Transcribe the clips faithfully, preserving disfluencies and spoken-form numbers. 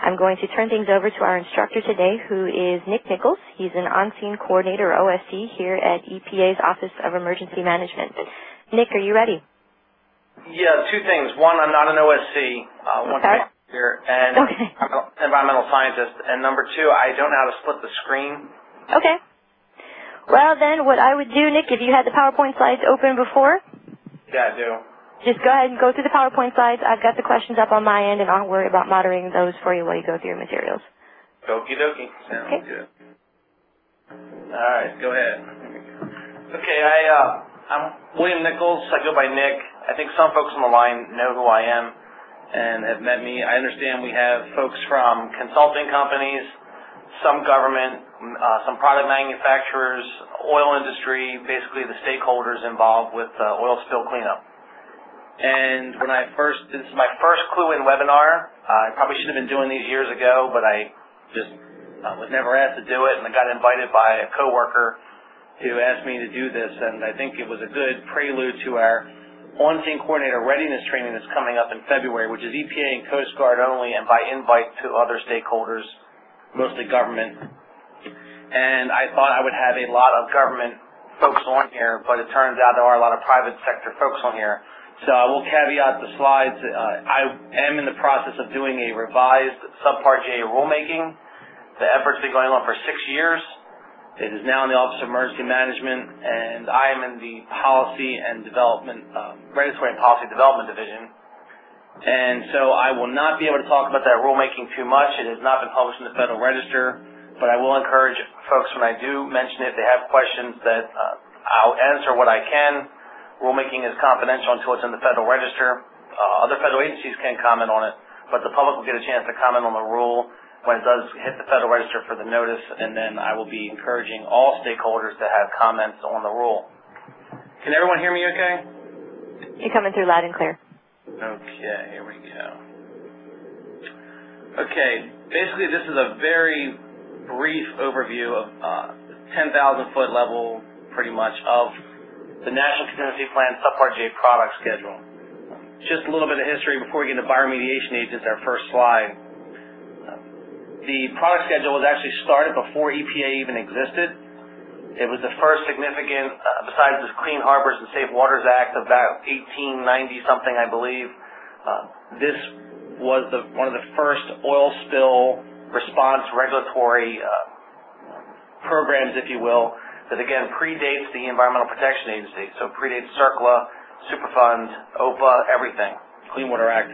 I'm going to turn things over to our instructor today, who is Nick Nichols. He's an on-scene coordinator, or O S C, here at E P A's Office of Emergency Management. Nick, are you ready? Yeah, two things. One, I'm not an O S C, uh, one okay. thing here, and okay. I'm an environmental scientist. And number two, I don't know how to split the screen. Okay. Well, then, what I would do, Nick, if you had the PowerPoint slides open before? Yeah, I do. Just go ahead and go through the PowerPoint slides. I've got the questions up on my end, and I'll worry about moderating those for you while you go through your materials. Okie dokie. Sounds okay. good. All right, go ahead. Okay, I, uh, I'm William Nichols. I go by Nick. I think some folks on the line know who I am and have met me. I understand we have folks from consulting companies, some government, uh, some product manufacturers, oil industry, basically the stakeholders involved with uh, oil spill cleanup. And when I first, this is my first Clue In webinar. Uh, I probably should have been doing these years ago, but I just uh, was never asked to do it, and I got invited by a coworker who asked me to do this, and I think it was a good prelude to our on-scene coordinator readiness training that's coming up in February, which is E P A and Coast Guard only, and by invite to other stakeholders, mostly government. And I thought I would have a lot of government folks on here, but it turns out there are a lot of private sector folks on here. So I will caveat the slides. Uh, I am in the process of doing a revised Subpart J rulemaking. The effort's been going on for six years. It is now in the Office of Emergency Management, and I am in the Policy and Development, uh, Regulatory and Policy Development Division. And so I will not be able to talk about that rulemaking too much. It has not been published in the Federal Register, but I will encourage folks when I do mention it, if they have questions, that uh, I'll answer what I can. Rulemaking is confidential until it's in the Federal Register. Uh, other federal agencies can comment on it, but the public will get a chance to comment on the rule when it does hit the Federal Register for the notice, and then I will be encouraging all stakeholders to have comments on the rule. Can everyone hear me okay? You're coming through loud and clear. Okay, here we go. Okay, basically this is a very brief overview of uh, ten thousand foot level, pretty much, of the National Contingency Plan Subpart J product schedule. Just a little bit of history before we get into bioremediation agents, our first slide. The product schedule was actually started before E P A even existed. It was the first significant, uh, besides the Clean Harbors and Safe Waters Act of about eighteen ninety something, I believe. Uh, this was the, one of the first oil spill response regulatory uh, programs, if you will, that again predates the Environmental Protection Agency. So predates CERCLA, Superfund, O P A, everything, Clean Water Act.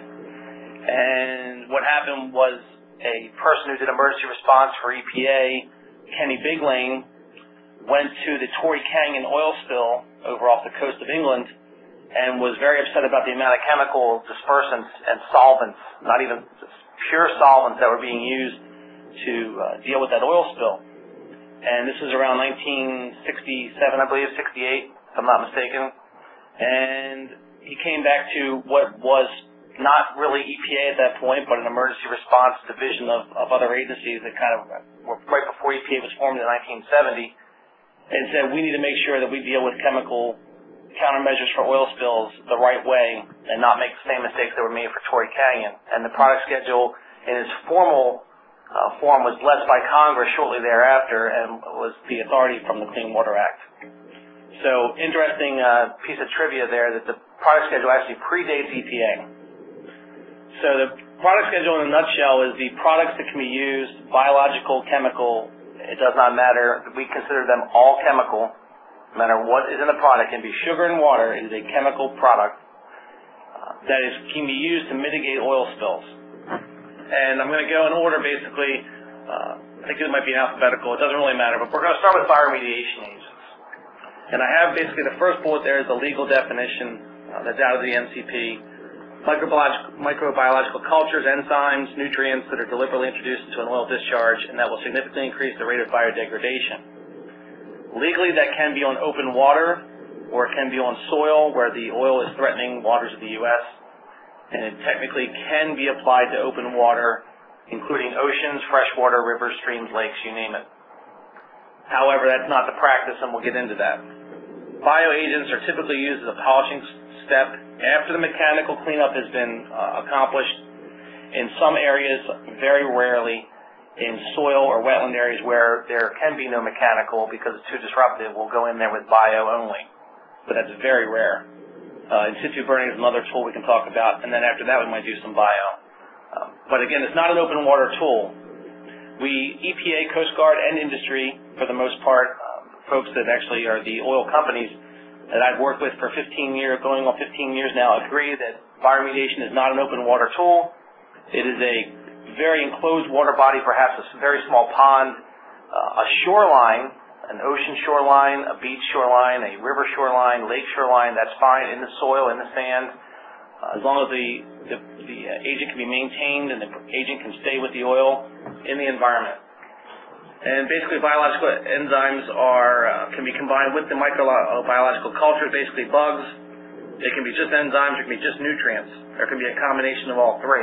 And what happened was a person who did emergency response for E P A, Kenny Biglane, went to the Torrey Canyon oil spill over off the coast of England and was very upset about the amount of chemical dispersants and solvents, not even pure solvents, that were being used to uh, deal with that oil spill. And this was around nineteen sixty-seven, I believe, sixty-eight, if I'm not mistaken. And he came back to what was not really E P A at that point, but an emergency response division of, of other agencies that kind of were right before E P A was formed in nineteen seventy, and said we need to make sure that we deal with chemical countermeasures for oil spills the right way and not make the same mistakes that were made for Torrey Canyon. And the product schedule in its formal uh, form was blessed by Congress shortly thereafter and was the authority from the Clean Water Act. So interesting uh, piece of trivia there that the product schedule actually predates E P A. So the product schedule in a nutshell is the products that can be used, biological, chemical, it does not matter. We consider them all chemical, no matter what is in the product. It can be sugar and water. It is a chemical product uh, that is, can be used to mitigate oil spills. And I'm going to go in order, basically. Uh, I think it might be alphabetical. It doesn't really matter, but we're going to start with bioremediation agents. And I have basically the first bullet there is the legal definition uh, that's out of the N C P. Microbiological, microbiological cultures, enzymes, nutrients that are deliberately introduced into an oil discharge and that will significantly increase the rate of biodegradation. Legally, that can be on open water or it can be on soil where the oil is threatening waters of the U S And it technically can be applied to open water, including oceans, freshwater, rivers, streams, lakes, you name it. However, that's not the practice, and we'll get into that. Bioagents are typically used as a polishing step after the mechanical cleanup has been uh, accomplished, In some areas, very rarely. In soil or wetland areas where there can be no mechanical because it's too disruptive, we'll go in there with bio only. But that's very rare. Uh, in situ burning is another tool we can talk about, and then after that we might do some bio. Um, but again, it's not an open water tool. We, E P A, Coast Guard, and industry, for the most part, um, folks that actually are the oil companies that I've worked with for fifteen years, going on fifteen years now, agree that bioremediation is not an open water tool. It is a very enclosed water body, perhaps a very small pond, uh, a shoreline, an ocean shoreline, a beach shoreline, a river shoreline, lake shoreline, that's fine, in the soil, in the sand, uh, as long as the, the, the uh, agent can be maintained and the agent can stay with the oil in the environment. And basically biological enzymes are uh, can be combined with the microbiological cultures, basically bugs. They can be just enzymes, it can be just nutrients. There can be a combination of all three.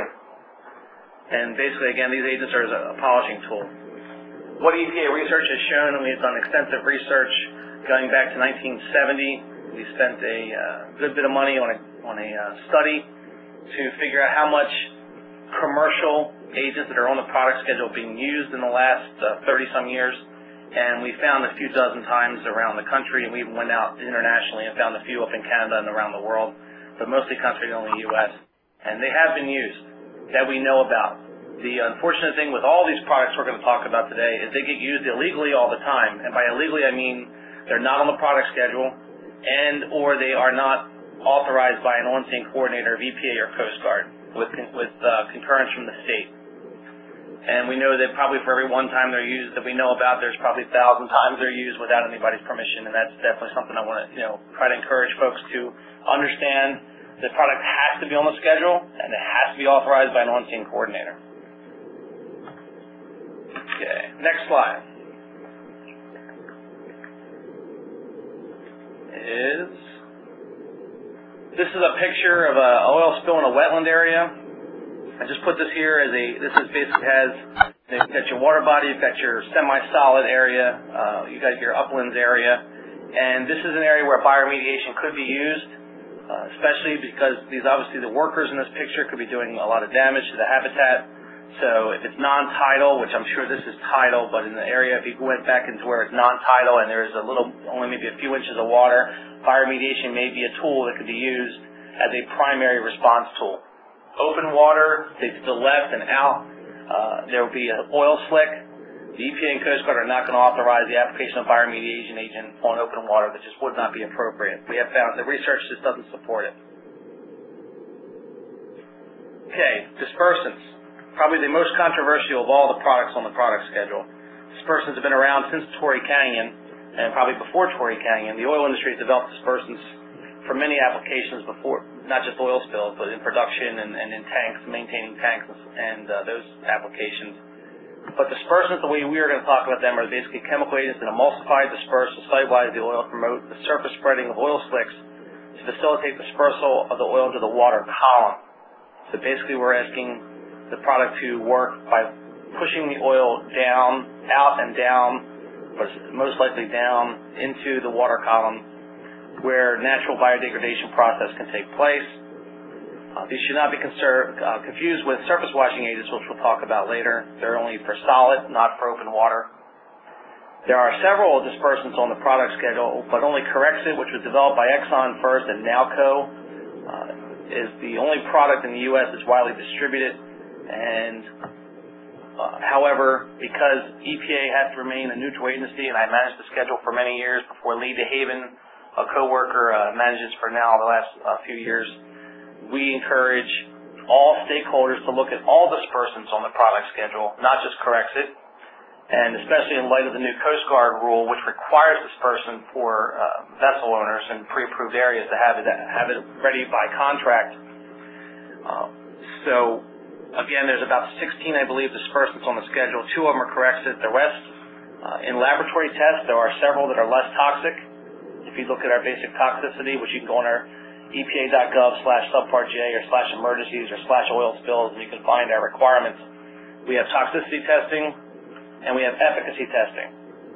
And basically, again, these agents are a polishing tool. What E P A research has shown, and we've done extensive research going back to nineteen seventy. We spent a uh, good bit of money on a, on a uh, study to figure out how much commercial agents that are on the product schedule being used in the last uh, thirty-some years. And we found a few dozen times around the country, and we even went out internationally and found a few up in Canada and around the world, but mostly country only U S. And they have been used that we know about. The unfortunate thing with all these products we're going to talk about today is they get used illegally all the time. And by illegally, I mean they're not on the product schedule and or they are not authorized by an on-scene coordinator of E P A or Coast Guard with, with uh, concurrence from the state. And we know that probably for every one time they're used that we know about, there's probably a thousand times they're used without anybody's permission. And that's definitely something I want to, you know, try to encourage folks to understand. The product has to be on the schedule, and it has to be authorized by an on-scene coordinator. Okay, next slide. Is this is a picture of an oil spill in a wetland area. I just put this here as a, this is basically has, you've got your water body, you've got your semi-solid area, uh, you've got your uplands area, and this is an area where bioremediation could be used. Uh, especially because these obviously the workers in this picture could be doing a lot of damage to the habitat. So if it's non-tidal, which I'm sure this is tidal, but in the area, if you went back into where it's non-tidal and there's a little, only maybe a few inches of water, bioremediation may be a tool that could be used as a primary response tool. Open water, to the left and out, uh, there will be an oil slick. The E P A and Coast Guard are not going to authorize the application of bioremediation agent on open water. That just would not be appropriate. We have found the research just doesn't support it. Okay, dispersants. Probably the most controversial of all the products on the product schedule. Dispersants have been around since Torrey Canyon, and probably before Torrey Canyon. The oil industry has developed dispersants for many applications before, not just oil spills, but in production and, and in tanks, maintaining tanks and uh, those applications. But dispersants, the way we are going to talk about them, are basically chemical agents that emulsify, disperse, to solubilize the oil, promote the surface spreading of oil slicks, to facilitate dispersal of the oil into the water column. So basically we're asking the product to work by pushing the oil down, out and down, but most likely down into the water column where natural biodegradation process can take place. Uh, these should not be uh, confused with surface washing agents, which we'll talk about later. They're only for solid, not for open water. There are several dispersants on the product schedule, but only Corexit, which was developed by Exxon first and Nalco, uh, is the only product in the U S that's widely distributed. And uh, however, because E P A has to remain a neutral agency, and I managed the schedule for many years before Lee DeHaven, a coworker, uh, manages for now the last uh, few years, we encourage all stakeholders to look at all dispersants on the product schedule, not just Corexit, and especially in light of the new Coast Guard rule, which requires dispersant for uh, vessel owners in pre-approved areas to have it, have it ready by contract. Uh, so, again, there's about sixteen, I believe, dispersants on the schedule. Two of them are Corexit. The rest, uh, in laboratory tests, there are several that are less toxic. If you look at our basic toxicity, which you can go on our E P A dot gov slash subpart J or slash emergencies or slash oil spills, and you can find our requirements. We have toxicity testing, and we have efficacy testing.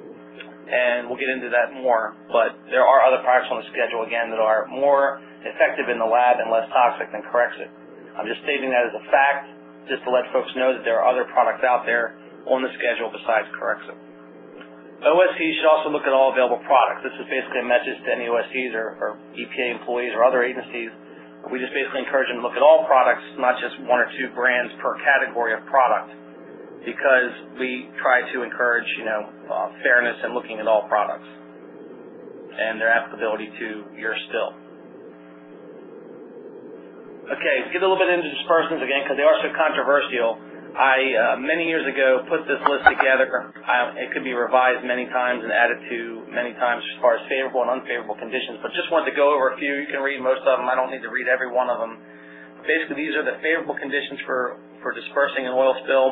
And we'll get into that more, but there are other products on the schedule, again, that are more effective in the lab and less toxic than Corexit. I'm just stating that as a fact, just to let folks know that there are other products out there on the schedule besides Corexit. O S Cs should also look at all available products. This is basically a message to any O S Cs or, or E P A employees or other agencies. We just basically encourage them to look at all products, not just one or two brands per category of product, because we try to encourage, you know, uh, fairness in looking at all products and their applicability to your spill. Okay, let's get a little bit into dispersants again because they are so controversial. I, uh, many years ago, put this list together. I, it could be revised many times and added to many times as far as favorable and unfavorable conditions, but just wanted to go over a few. You can read most of them. I don't need to read every one of them. Basically, these are the favorable conditions for, for dispersing an oil spill.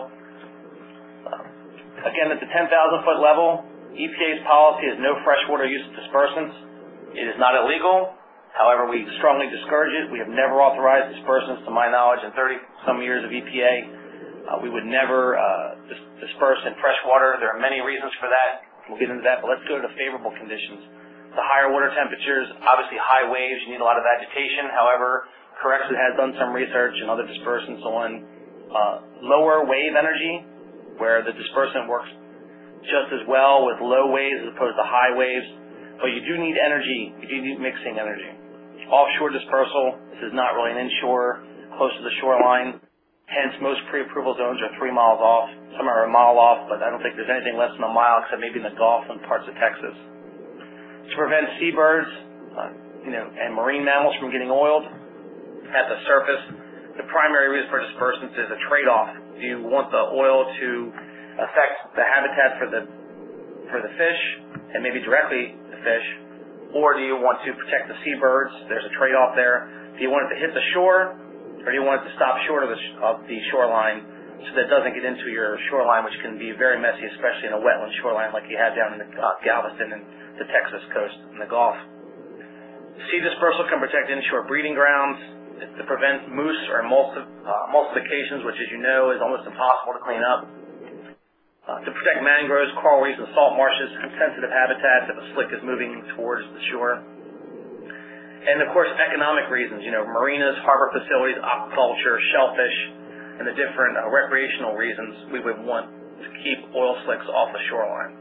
Uh, again, at the ten thousand foot level, E P A's policy is no freshwater use of dispersants. It is not illegal. However, we strongly discourage it. We have never authorized dispersants, to my knowledge, in thirty some years of E P A. Uh, we would never uh, dis disperse in fresh water. There are many reasons for that. We'll get into that, but let's go to the favorable conditions. The higher water temperatures, obviously high waves, you need a lot of agitation. However, Corexit has done some research and other dispersants on uh, lower wave energy, where the dispersant works just as well with low waves as opposed to high waves. But you do need energy. You do need mixing energy. Offshore dispersal, this is not really an inshore, close to the shoreline. Hence, most pre-approval zones are three miles off. Some are a mile off, but I don't think there's anything less than a mile, except maybe in the Gulf and parts of Texas. To prevent seabirds, uh, you know, and marine mammals from getting oiled at the surface, the primary reason for dispersants is a trade-off. Do you want the oil to affect the habitat for the for the fish, and maybe directly the fish, or do you want to protect the seabirds? There's a trade-off there. Do you want it to hit the shore, or do you want it to stop short of the, sh of the shoreline so that it doesn't get into your shoreline, which can be very messy, especially in a wetland shoreline like you have down in the, uh, Galveston and the Texas coast and the Gulf. Sea dispersal can protect inshore breeding grounds. To prevent moose or emulsi uh, emulsifications, which, as you know, is almost impossible to clean up. Uh, to protect mangroves, coral reefs, and salt marshes and sensitive habitats if a slick is moving towards the shore. And, of course, economic reasons, you know, marinas, harbor facilities, aquaculture, shellfish, and the different uh, recreational reasons we would want to keep oil slicks off the shoreline.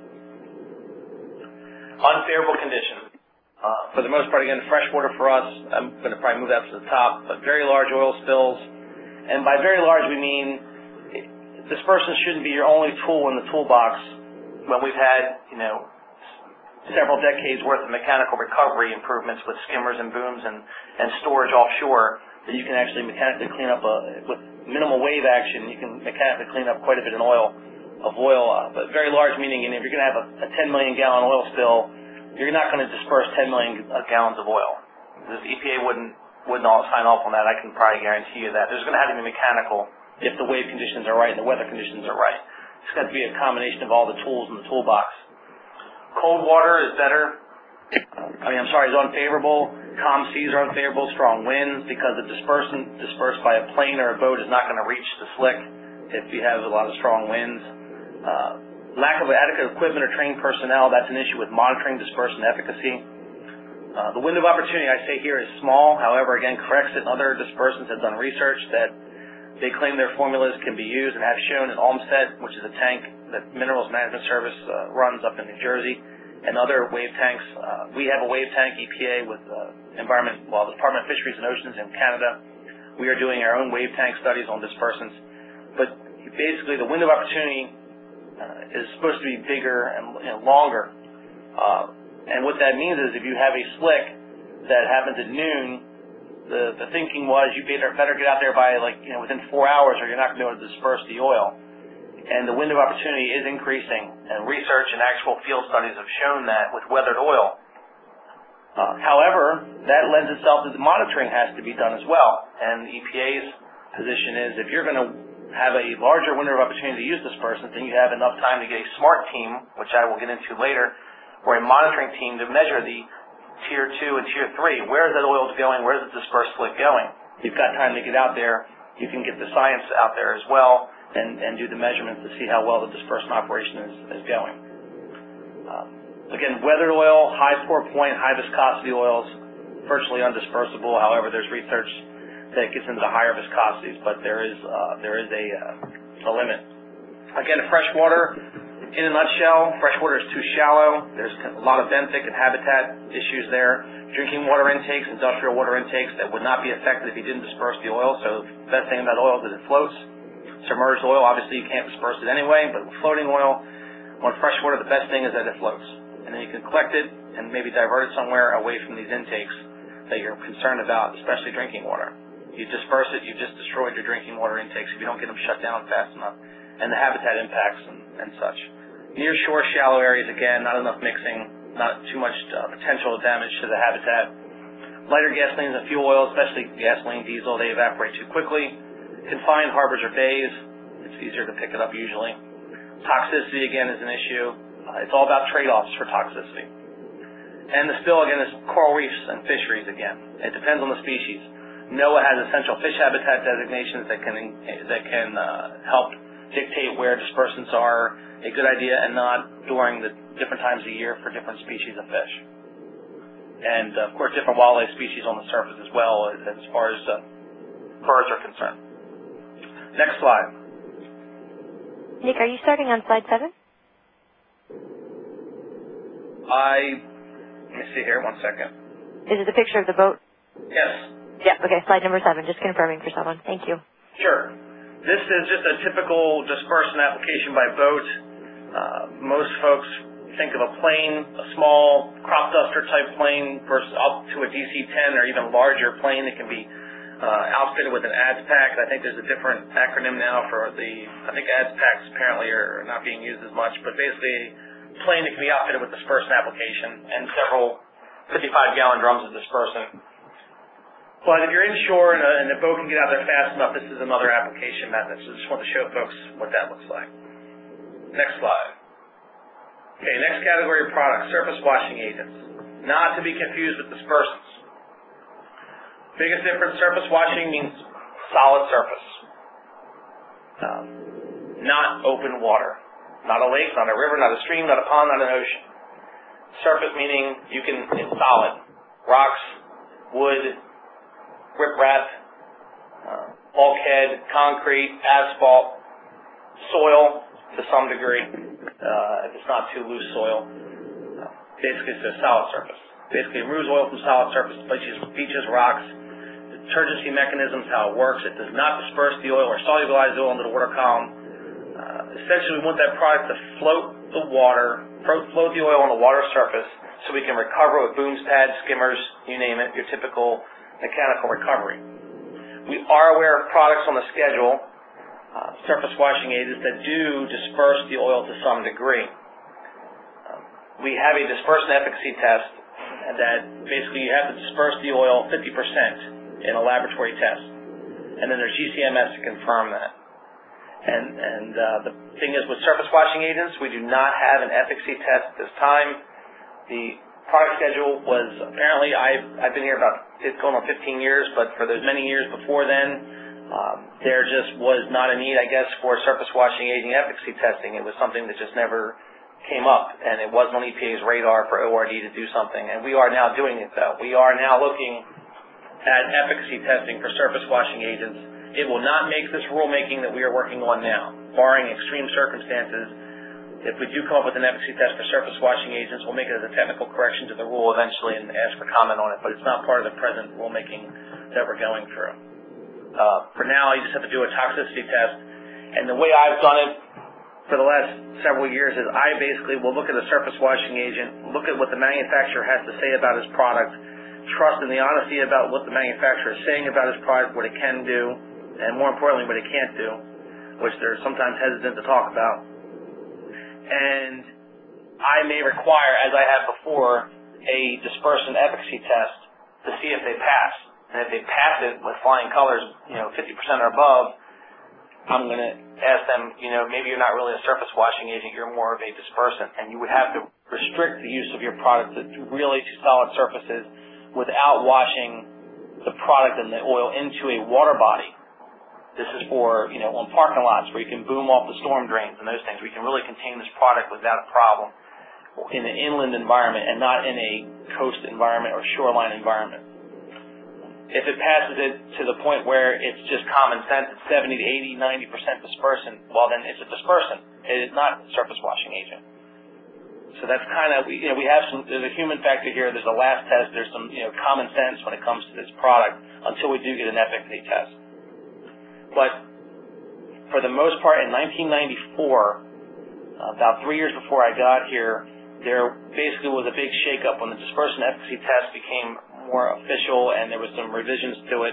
Unfavorable conditions. Uh, for the most part, again, freshwater for us, I'm going to probably move that to the top, but very large oil spills. And by very large, we mean dispersants shouldn't be your only tool in the toolbox when we've had, you know, several decades worth of mechanical recovery improvements with skimmers and booms and, and storage offshore that you can actually mechanically clean up a, with minimal wave action. You can mechanically clean up quite a bit of oil, of oil, uh, but very large meaning, and if you're going to have a, a ten million gallon oil spill, you're not going to disperse ten million gallons of oil. The E P A wouldn't wouldn't all sign off on that. I can probably guarantee you that. There's going to have to be mechanical if the wave conditions are right and the weather conditions are right. It's got to be a combination of all the tools in the toolbox. Cold water is better. I mean, I'm sorry, is unfavorable. Calm seas are unfavorable. Strong winds, because the dispersant dispersed by a plane or a boat is not going to reach the slick if you have a lot of strong winds. Uh, lack of adequate equipment or trained personnel, that's an issue with monitoring dispersant efficacy. Uh, the window of opportunity, I say here, is small. However, again, Corexit and other dispersants have done research that they claim their formulas can be used and have shown in Olmsted, which is a tank that Minerals Management Service uh, runs up in New Jersey, and other wave tanks. Uh, we have a wave tank, E P A, with uh, Environment, well, the Department of Fisheries and Oceans in Canada. We are doing our own wave tank studies on dispersants. But basically, the window of opportunity uh, is supposed to be bigger and, and longer. Uh, and what that means is if you have a slick that happens at noon, the, the thinking was you better, better get out there by, like, you know, within four hours or you're not going to be able to disperse the oil. And the window of opportunity is increasing, and research and actual field studies have shown that with weathered oil. Uh, however, that lends itself to the monitoring has to be done as well. And the E P A's position is if you're going to have a larger window of opportunity to use dispersants, then you have enough time to get a SMART team, which I will get into later, or a monitoring team to measure the tier two and tier three. Where is that oil going? Where is the dispersed slick going? You've got time to get out there. You can get the science out there as well and, and do the measurements to see how well the dispersant operation is, is going. Um, again, weathered oil, high pour point, high viscosity oils, virtually undispersible. However, there's research that gets into the higher viscosities, but there is uh, there is a, uh, a limit. Again, fresh water, in a nutshell, fresh water is too shallow. There's a lot of benthic and habitat issues there. Drinking water intakes, industrial water intakes that would not be affected if you didn't disperse the oil. So the best thing about oil is that it floats. Submerged oil, obviously you can't disperse it anyway, but with floating oil, on fresh water, the best thing is that it floats. And then you can collect it and maybe divert it somewhere away from these intakes that you're concerned about, especially drinking water. You disperse it, you've just destroyed your drinking water intakes if you don't get them shut down fast enough, and the habitat impacts and, and such. Near shore, shallow areas, again, not enough mixing, not too much uh, potential damage to the habitat. Lighter gasolines and fuel oil, especially gasoline, diesel, they evaporate too quickly. Confined harbors or bays, it's easier to pick it up usually. Toxicity, again, is an issue. Uh, it's all about trade-offs for toxicity. And the spill, again, is coral reefs and fisheries, again. It depends on the species. NOAA has essential fish habitat designations that can that can uh, help dictate where dispersants are a good idea and not during the different times of year for different species of fish. And, uh, of course, different wildlife species on the surface as well as, as far as uh, birds are concerned. Next slide. Nick, are you starting on slide seven? I, let me see here, one second. Is it the picture of the boat? Yes. Yeah, okay, slide number seven, just confirming for someone. Thank you. Sure. This is just a typical dispersant application by boat. Uh, most folks think of a plane, a small crop duster type plane versus up to a D C ten or even larger plane that can be uh, outfitted with an A D S pack. I think there's a different acronym now for the, I think A D S packs apparently are not being used as much, but basically a plane that can be outfitted with dispersant application and several fifty-five gallon drums of dispersant. But if you're inshore and, a, and the boat can get out there fast enough, this is another application method. So I just want to show folks what that looks like. Next slide. Okay, next category of products, surface washing agents. Not to be confused with dispersants. Biggest difference, surface washing means solid surface. Um, not open water. Not a lake, not a river, not a stream, not a pond, not an ocean. Surface meaning you can, it's solid. Rocks, wood, riprap, uh, bulkhead, concrete, asphalt, soil to some degree, uh, if it's not too loose soil. Uh, basically, it's a solid surface. Basically, it removes oil from solid surface, beaches, beaches, rocks. The detergency mechanisms, how it works, it does not disperse the oil or solubilize the oil into the water column. Uh, essentially, we want that product to float the water, float the oil on the water surface so we can recover with booms, pads, skimmers, you name it, your typical mechanical recovery. We are aware of products on the schedule, uh, surface washing agents, that do disperse the oil to some degree. Um, we have a dispersant efficacy test that basically you have to disperse the oil fifty percent in a laboratory test. And then there's G C M S to confirm that. And, and uh, the thing is, with surface washing agents, we do not have an efficacy test at this time. The product schedule was apparently, I've, I've been here about, it's going on fifteen years, but for those many years before then, um, there just was not a need, I guess, for surface washing agent efficacy testing. It was something that just never came up, and it wasn't on E P A's radar for O R D to do something, and we are now doing it, though. We are now looking at efficacy testing for surface washing agents. It will not make this rulemaking that we are working on now, barring extreme circumstances. If we do come up with an efficacy test for surface washing agents, we'll make it as a technical correction to the rule eventually and ask for comment on it, but it's not part of the present rulemaking that we're going through. Uh, for now, you just have to do a toxicity test, and the way I've done it for the last several years is I basically will look at a surface washing agent, look at what the manufacturer has to say about his product, trust in the honesty about what the manufacturer is saying about his product, what it can do, and more importantly, what it can't do, which they're sometimes hesitant to talk about. And I may require, as I have before, a dispersant efficacy test to see if they pass. And if they pass it with flying colors, you know, fifty percent or above, I'm going to ask them, you know, maybe you're not really a surface washing agent, you're more of a dispersant. And you would have to restrict the use of your product to really to solid surfaces without washing the product and the oil into a water body. This is for, you know, on parking lots where you can boom off the storm drains and those things. We can really contain this product without a problem in an inland environment and not in a coast environment or shoreline environment. if it passes it to the point where it's just common sense, it's seventy to eighty, ninety percent dispersant, well then it's a dispersant. It is not a surface washing agent. So that's kind of, you know, we have some, there's a human factor here, there's a last test, there's some, you know, common sense when it comes to this product until we do get an efficacy test. But for the most part, in nineteen ninety-four, uh, about three years before I got here, there basically was a big shakeup when the dispersant efficacy test became more official and there was some revisions to it.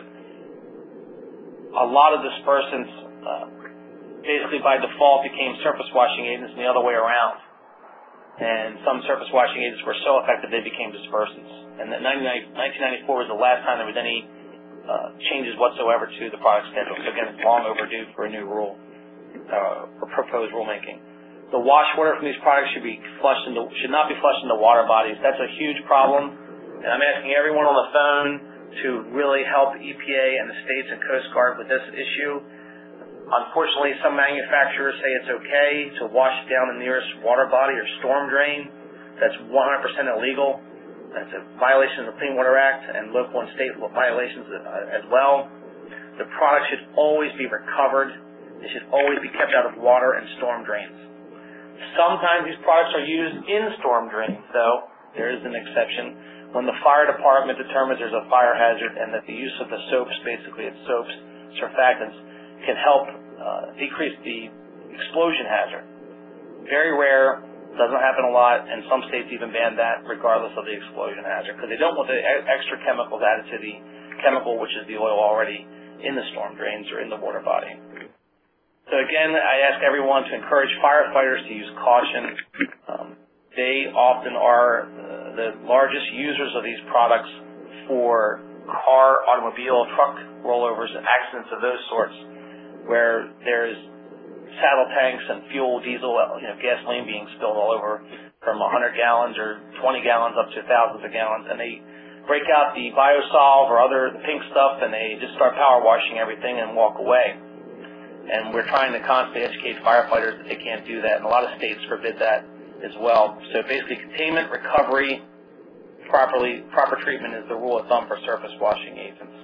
A lot of dispersants uh, basically by default became surface washing agents and the other way around. And some surface washing agents were so effective they became dispersants. And that nineteen ninety-four was the last time there was any uh, changes whatsoever to the product schedule. So again, it's long overdue for a new rule, uh, for proposed rulemaking. The wash water from these products should be flushed into, should not be flushed into water bodies. That's a huge problem. And I'm asking everyone on the phone to really help E P A and the states and Coast Guard with this issue. Unfortunately, some manufacturers say it's okay to wash down the nearest water body or storm drain. That's one hundred percent illegal. That's a violation of the Clean Water Act and local and state violations as well. The product should always be recovered. It should always be kept out of water and storm drains. Sometimes these products are used in storm drains, though. There is an exception. When the fire department determines there's a fire hazard and that the use of the soaps, basically it's soaps, surfactants, can help uh, decrease the explosion hazard. Very rare, doesn't happen a lot, and some states even ban that regardless of the explosion hazard because they don't want the extra chemicals added to the chemical, which is the oil already in the storm drains or in the water body. So again, I ask everyone to encourage firefighters to use caution. Um, they often are uh, the largest users of these products for car, automobile, truck rollovers, and accidents of those sorts, where there's saddle tanks and fuel, diesel, you know, gasoline being spilled all over from one hundred gallons or twenty gallons up to thousands of gallons, and they break out the Biosolve or other the pink stuff, and they just start power washing everything and walk away. And we're trying to constantly educate firefighters that they can't do that, and a lot of states forbid that as well. So basically, containment, recovery, properly proper treatment is the rule of thumb for surface washing agents.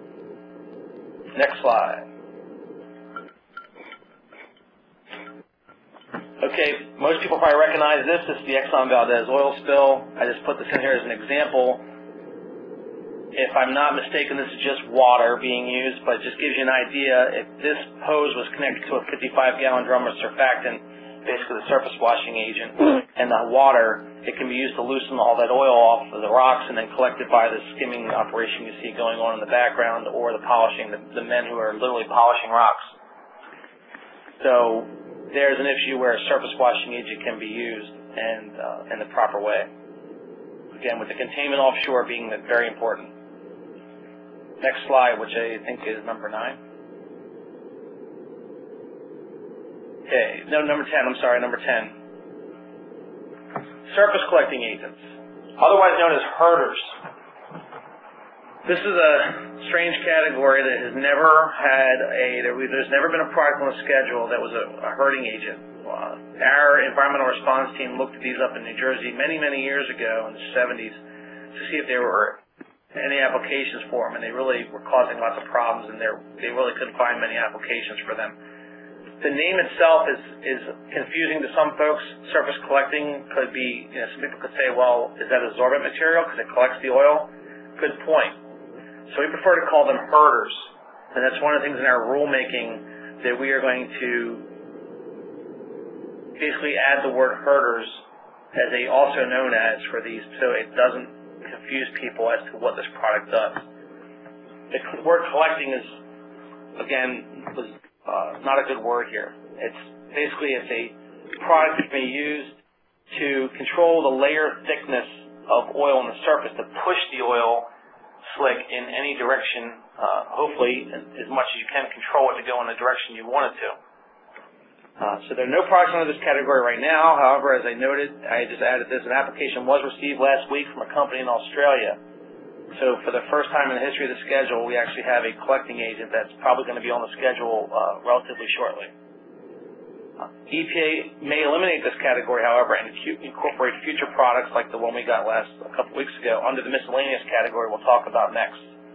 Next slide. Okay, most people probably recognize this. This is the Exxon Valdez oil spill. I just put this in here as an example. If I'm not mistaken, this is just water being used, but it just gives you an idea. If this hose was connected to a fifty-five gallon drum of surfactant, basically the surface washing agent, and the water, it can be used to loosen all that oil off of the rocks and then collected by the skimming operation you see going on in the background or the polishing, the, the men who are literally polishing rocks. So there's an issue where a surface washing agent can be used and uh, in the proper way. Again, with the containment offshore being very important. Next slide, which I think is number nine. Okay, no, number ten, I'm sorry, number ten. Surface collecting agents, otherwise known as herders. This is a strange category that has never had a, there's never been a product on the schedule that was a, a herding agent. Uh, our environmental response team looked at these up in New Jersey many, many years ago in the seventies to see if there were any applications for them, and they really were causing lots of problems, and they really couldn't find many applications for them. The name itself is, is confusing to some folks. Surface collecting could be, you know, some people could say, well, is that absorbent material because it collects the oil? Good point. So we prefer to call them herders, and that's one of the things in our rulemaking that we are going to basically add the word herders as a also known as for these, so it doesn't confuse people as to what this product does. The word collecting is, again, was uh, not a good word here. It's basically it's a product that can be used to control the layer thickness of oil on the surface, to push the oil slick in any direction, uh, hopefully as much as you can control it to go in the direction you want it to. Uh, so there are no products under this category right now. However, as I noted, I just added this, an application was received last week from a company in Australia. So for the first time in the history of the schedule, we actually have a collecting agent that's probably going to be on the schedule uh, relatively shortly. Uh, E P A may eliminate this category, however, and incorporate future products like the one we got last a couple weeks ago under the miscellaneous category we'll talk about next.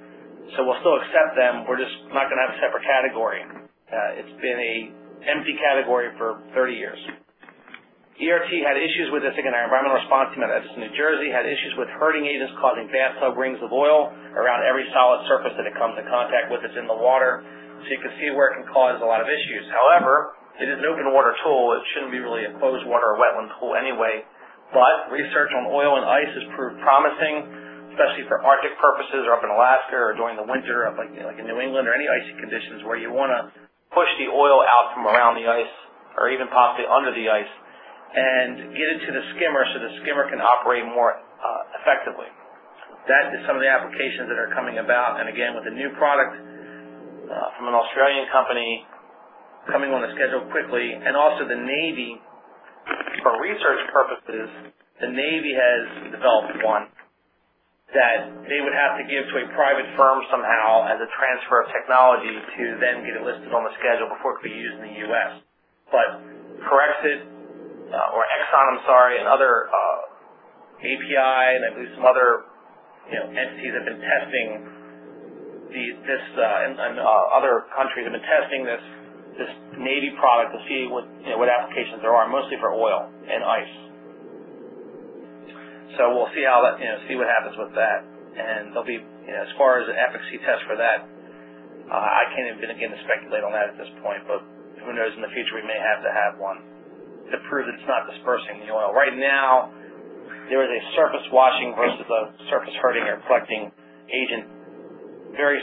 So we'll still accept them. We're just not going to have a separate category. Uh, it's been a empty category for thirty years. E R T had issues with this. Again, our environmental response team at Edison, New Jersey, had issues with hurting agents causing bathtub rings of oil around every solid surface that it comes in contact with. It's in the water. So you can see where it can cause a lot of issues. However, it is an open water tool. It shouldn't be really a closed water or wetland tool anyway. But research on oil and ice has proved promising, especially for Arctic purposes or up in Alaska or during the winter, up like, you know, like in New England or any icy conditions where you want to push the oil out from around the ice or even possibly under the ice and get it to the skimmer so the skimmer can operate more uh, effectively. That is some of the applications that are coming about. And again, with a new product uh, from an Australian company coming on the schedule quickly, and also the Navy, for research purposes, the Navy has developed one that they would have to give to a private firm somehow as a transfer of technology to then get it listed on the schedule before it could be used in the U S. But Corexit, uh, or Exxon, I'm sorry, and other uh, A P I, and I believe some other you know, entities have been testing the, this, uh, and, and uh, other countries have been testing this this Navy product to see what you know, what applications there are, mostly for oil and ice. So we'll see how that you know see what happens with that, and there'll be you know, as far as an efficacy test for that, uh, I can't even begin to speculate on that at this point. But who knows? In the future, we may have to have one to prove that it's not dispersing the oil. Right now, there is a surface washing versus a surface hurting or collecting agent. Very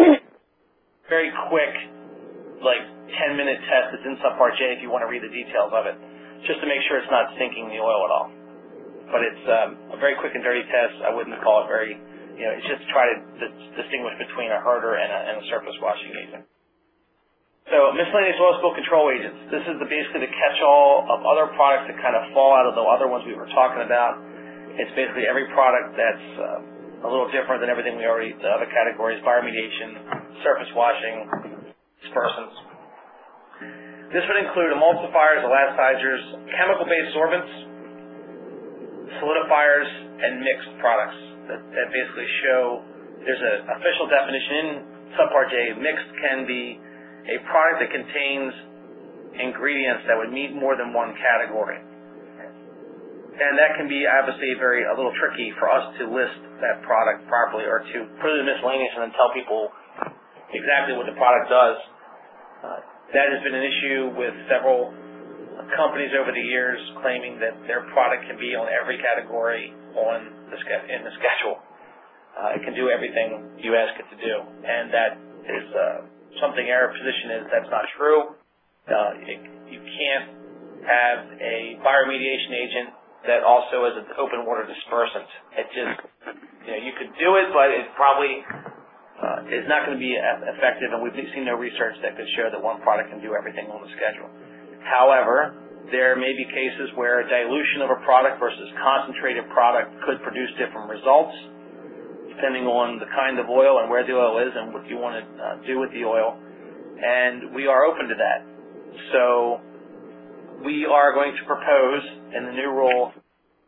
very quick, like ten minute test that's in Subpart J if you want to read the details of it, just to make sure it's not sinking the oil at all. But it's um, a very quick and dirty test. I wouldn't call it very, you know, it's just to try to d- distinguish between a herder and a, and a surface washing agent. So miscellaneous oil spill control agents. This is the, basically the catch-all of other products that kind of fall out of the other ones we were talking about. It's basically every product that's uh, a little different than everything we already, the other categories, bioremediation, surface washing, dispersants. This would include emulsifiers, elastigers, chemical-based sorbents, solidifiers, and mixed products that, that basically show there's an official definition in Subpart J. Mixed can be a product that contains ingredients that would meet more than one category. And that can be obviously very a little tricky for us to list that product properly or to put it in miscellaneous and then tell people exactly what the product does. Uh, That has been an issue with several companies over the years claiming that their product can be on every category on the in the schedule. Uh, it can do everything you ask it to do, and that is uh, something our position is that's not true. Uh, it, you can't have a bioremediation agent that also is an open water dispersant. It just, you know, you could do it, but it probably Uh, is not going to be effective, and we've seen no research that could show that one product can do everything on the schedule. However, there may be cases where dilution of a product versus concentrated product could produce different results, depending on the kind of oil and where the oil is and what you want to uh, do with the oil. And we are open to that. So we are going to propose in the new rule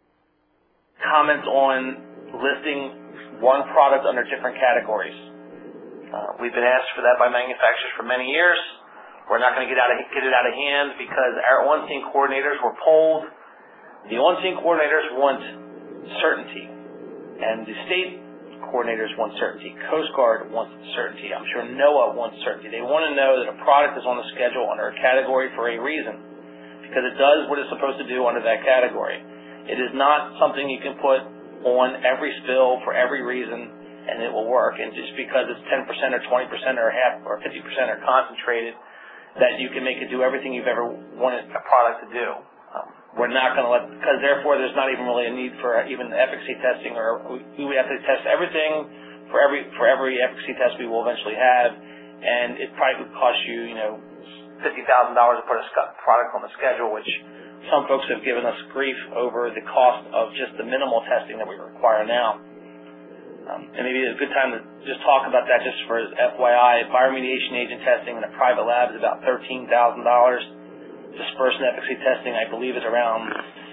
comments on listing one product under different categories. Uh, we've been asked for that by manufacturers for many years. We're not going to get out of get it out of hand because our on-scene coordinators were polled. The on-scene coordinators want certainty, and the state coordinators want certainty. Coast Guard wants certainty. I'm sure NOAA wants certainty. They want to know that a product is on the schedule under a category for a reason, because it does what it's supposed to do under that category. It is not something you can put on every spill for every reason and it will work. And just because it's ten percent or twenty percent or half or fifty percent or concentrated, that you can make it do everything you've ever wanted a product to do. Um, we're not going to let, because therefore there's not even really a need for even efficacy testing, or we, we have to test everything for every for every efficacy test we will eventually have, and it probably would cost you, you know, fifty thousand dollars to put a product on the schedule, which some folks have given us grief over the cost of just the minimal testing that we require now. Um, and maybe it's a good time to just talk about that just for F Y I. Bioremediation agent testing in a private lab is about thirteen thousand dollars. Dispersant efficacy testing, I believe, is around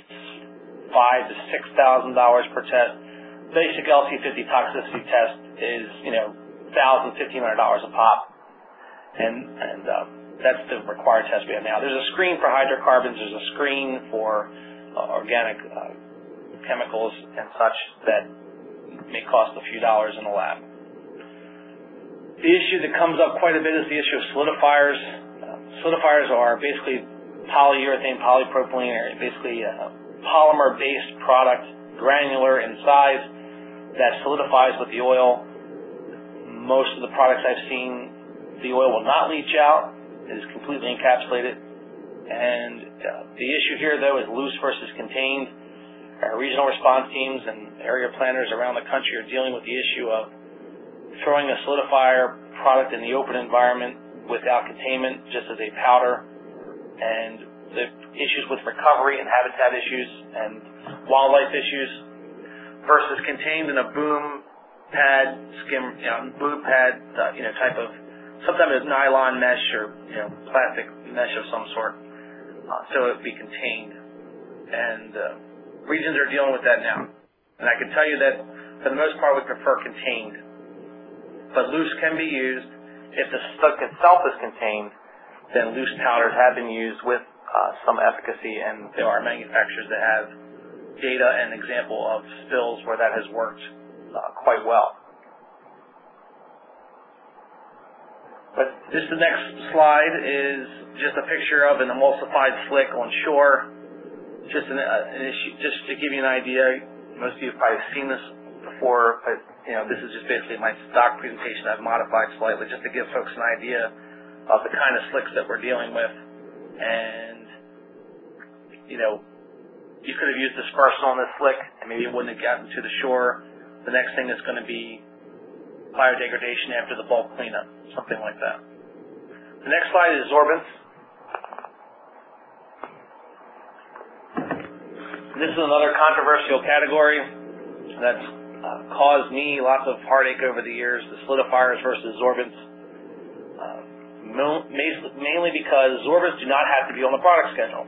five thousand to six thousand dollars per test. Basic L C fifty toxicity test is, you know, thousand dollars, fifteen hundred dollars a pop, and and uh, that's the required test we have now. There's a screen for hydrocarbons. There's a screen for uh, organic uh, chemicals and such that may cost a few dollars in the lab. The issue that comes up quite a bit is the issue of solidifiers. Uh, solidifiers are basically polyurethane, polypropylene, or basically a polymer-based product, granular in size, that solidifies with the oil. Most of the products I've seen, the oil will not leach out. It is completely encapsulated. And uh, the issue here, though, is loose versus contained. Our regional response teams and area planners around the country are dealing with the issue of throwing a solidifier product in the open environment without containment, just as a powder, and the issues with recovery and habitat issues and wildlife issues versus contained in a boom pad, skim, you know, boom pad, uh, you know, type of, sometimes it's nylon mesh or, you know, plastic mesh of some sort, uh, so it would be contained. And uh, regions are dealing with that now. And I can tell you that for the most part we prefer contained. But loose can be used. If the stuff itself is contained, then loose powders have been used with uh, some efficacy, and there are manufacturers that have data and example of spills where that has worked uh, quite well. But this the next slide is just a picture of an emulsified slick on shore. Just an, uh, an issue, just to give you an idea. Most of you have probably seen this before, but you know, this is just basically my stock presentation I've modified slightly just to give folks an idea of the kind of slicks that we're dealing with. And, you know, you could have used dispersant on this slick and maybe it wouldn't have gotten to the shore. The next thing is going to be biodegradation after the bulk cleanup, something like that. The next slide is sorbents. This is another controversial category that's uh, caused me lots of heartache over the years, the solidifiers versus sorbents, uh, mainly because sorbents do not have to be on the product schedule.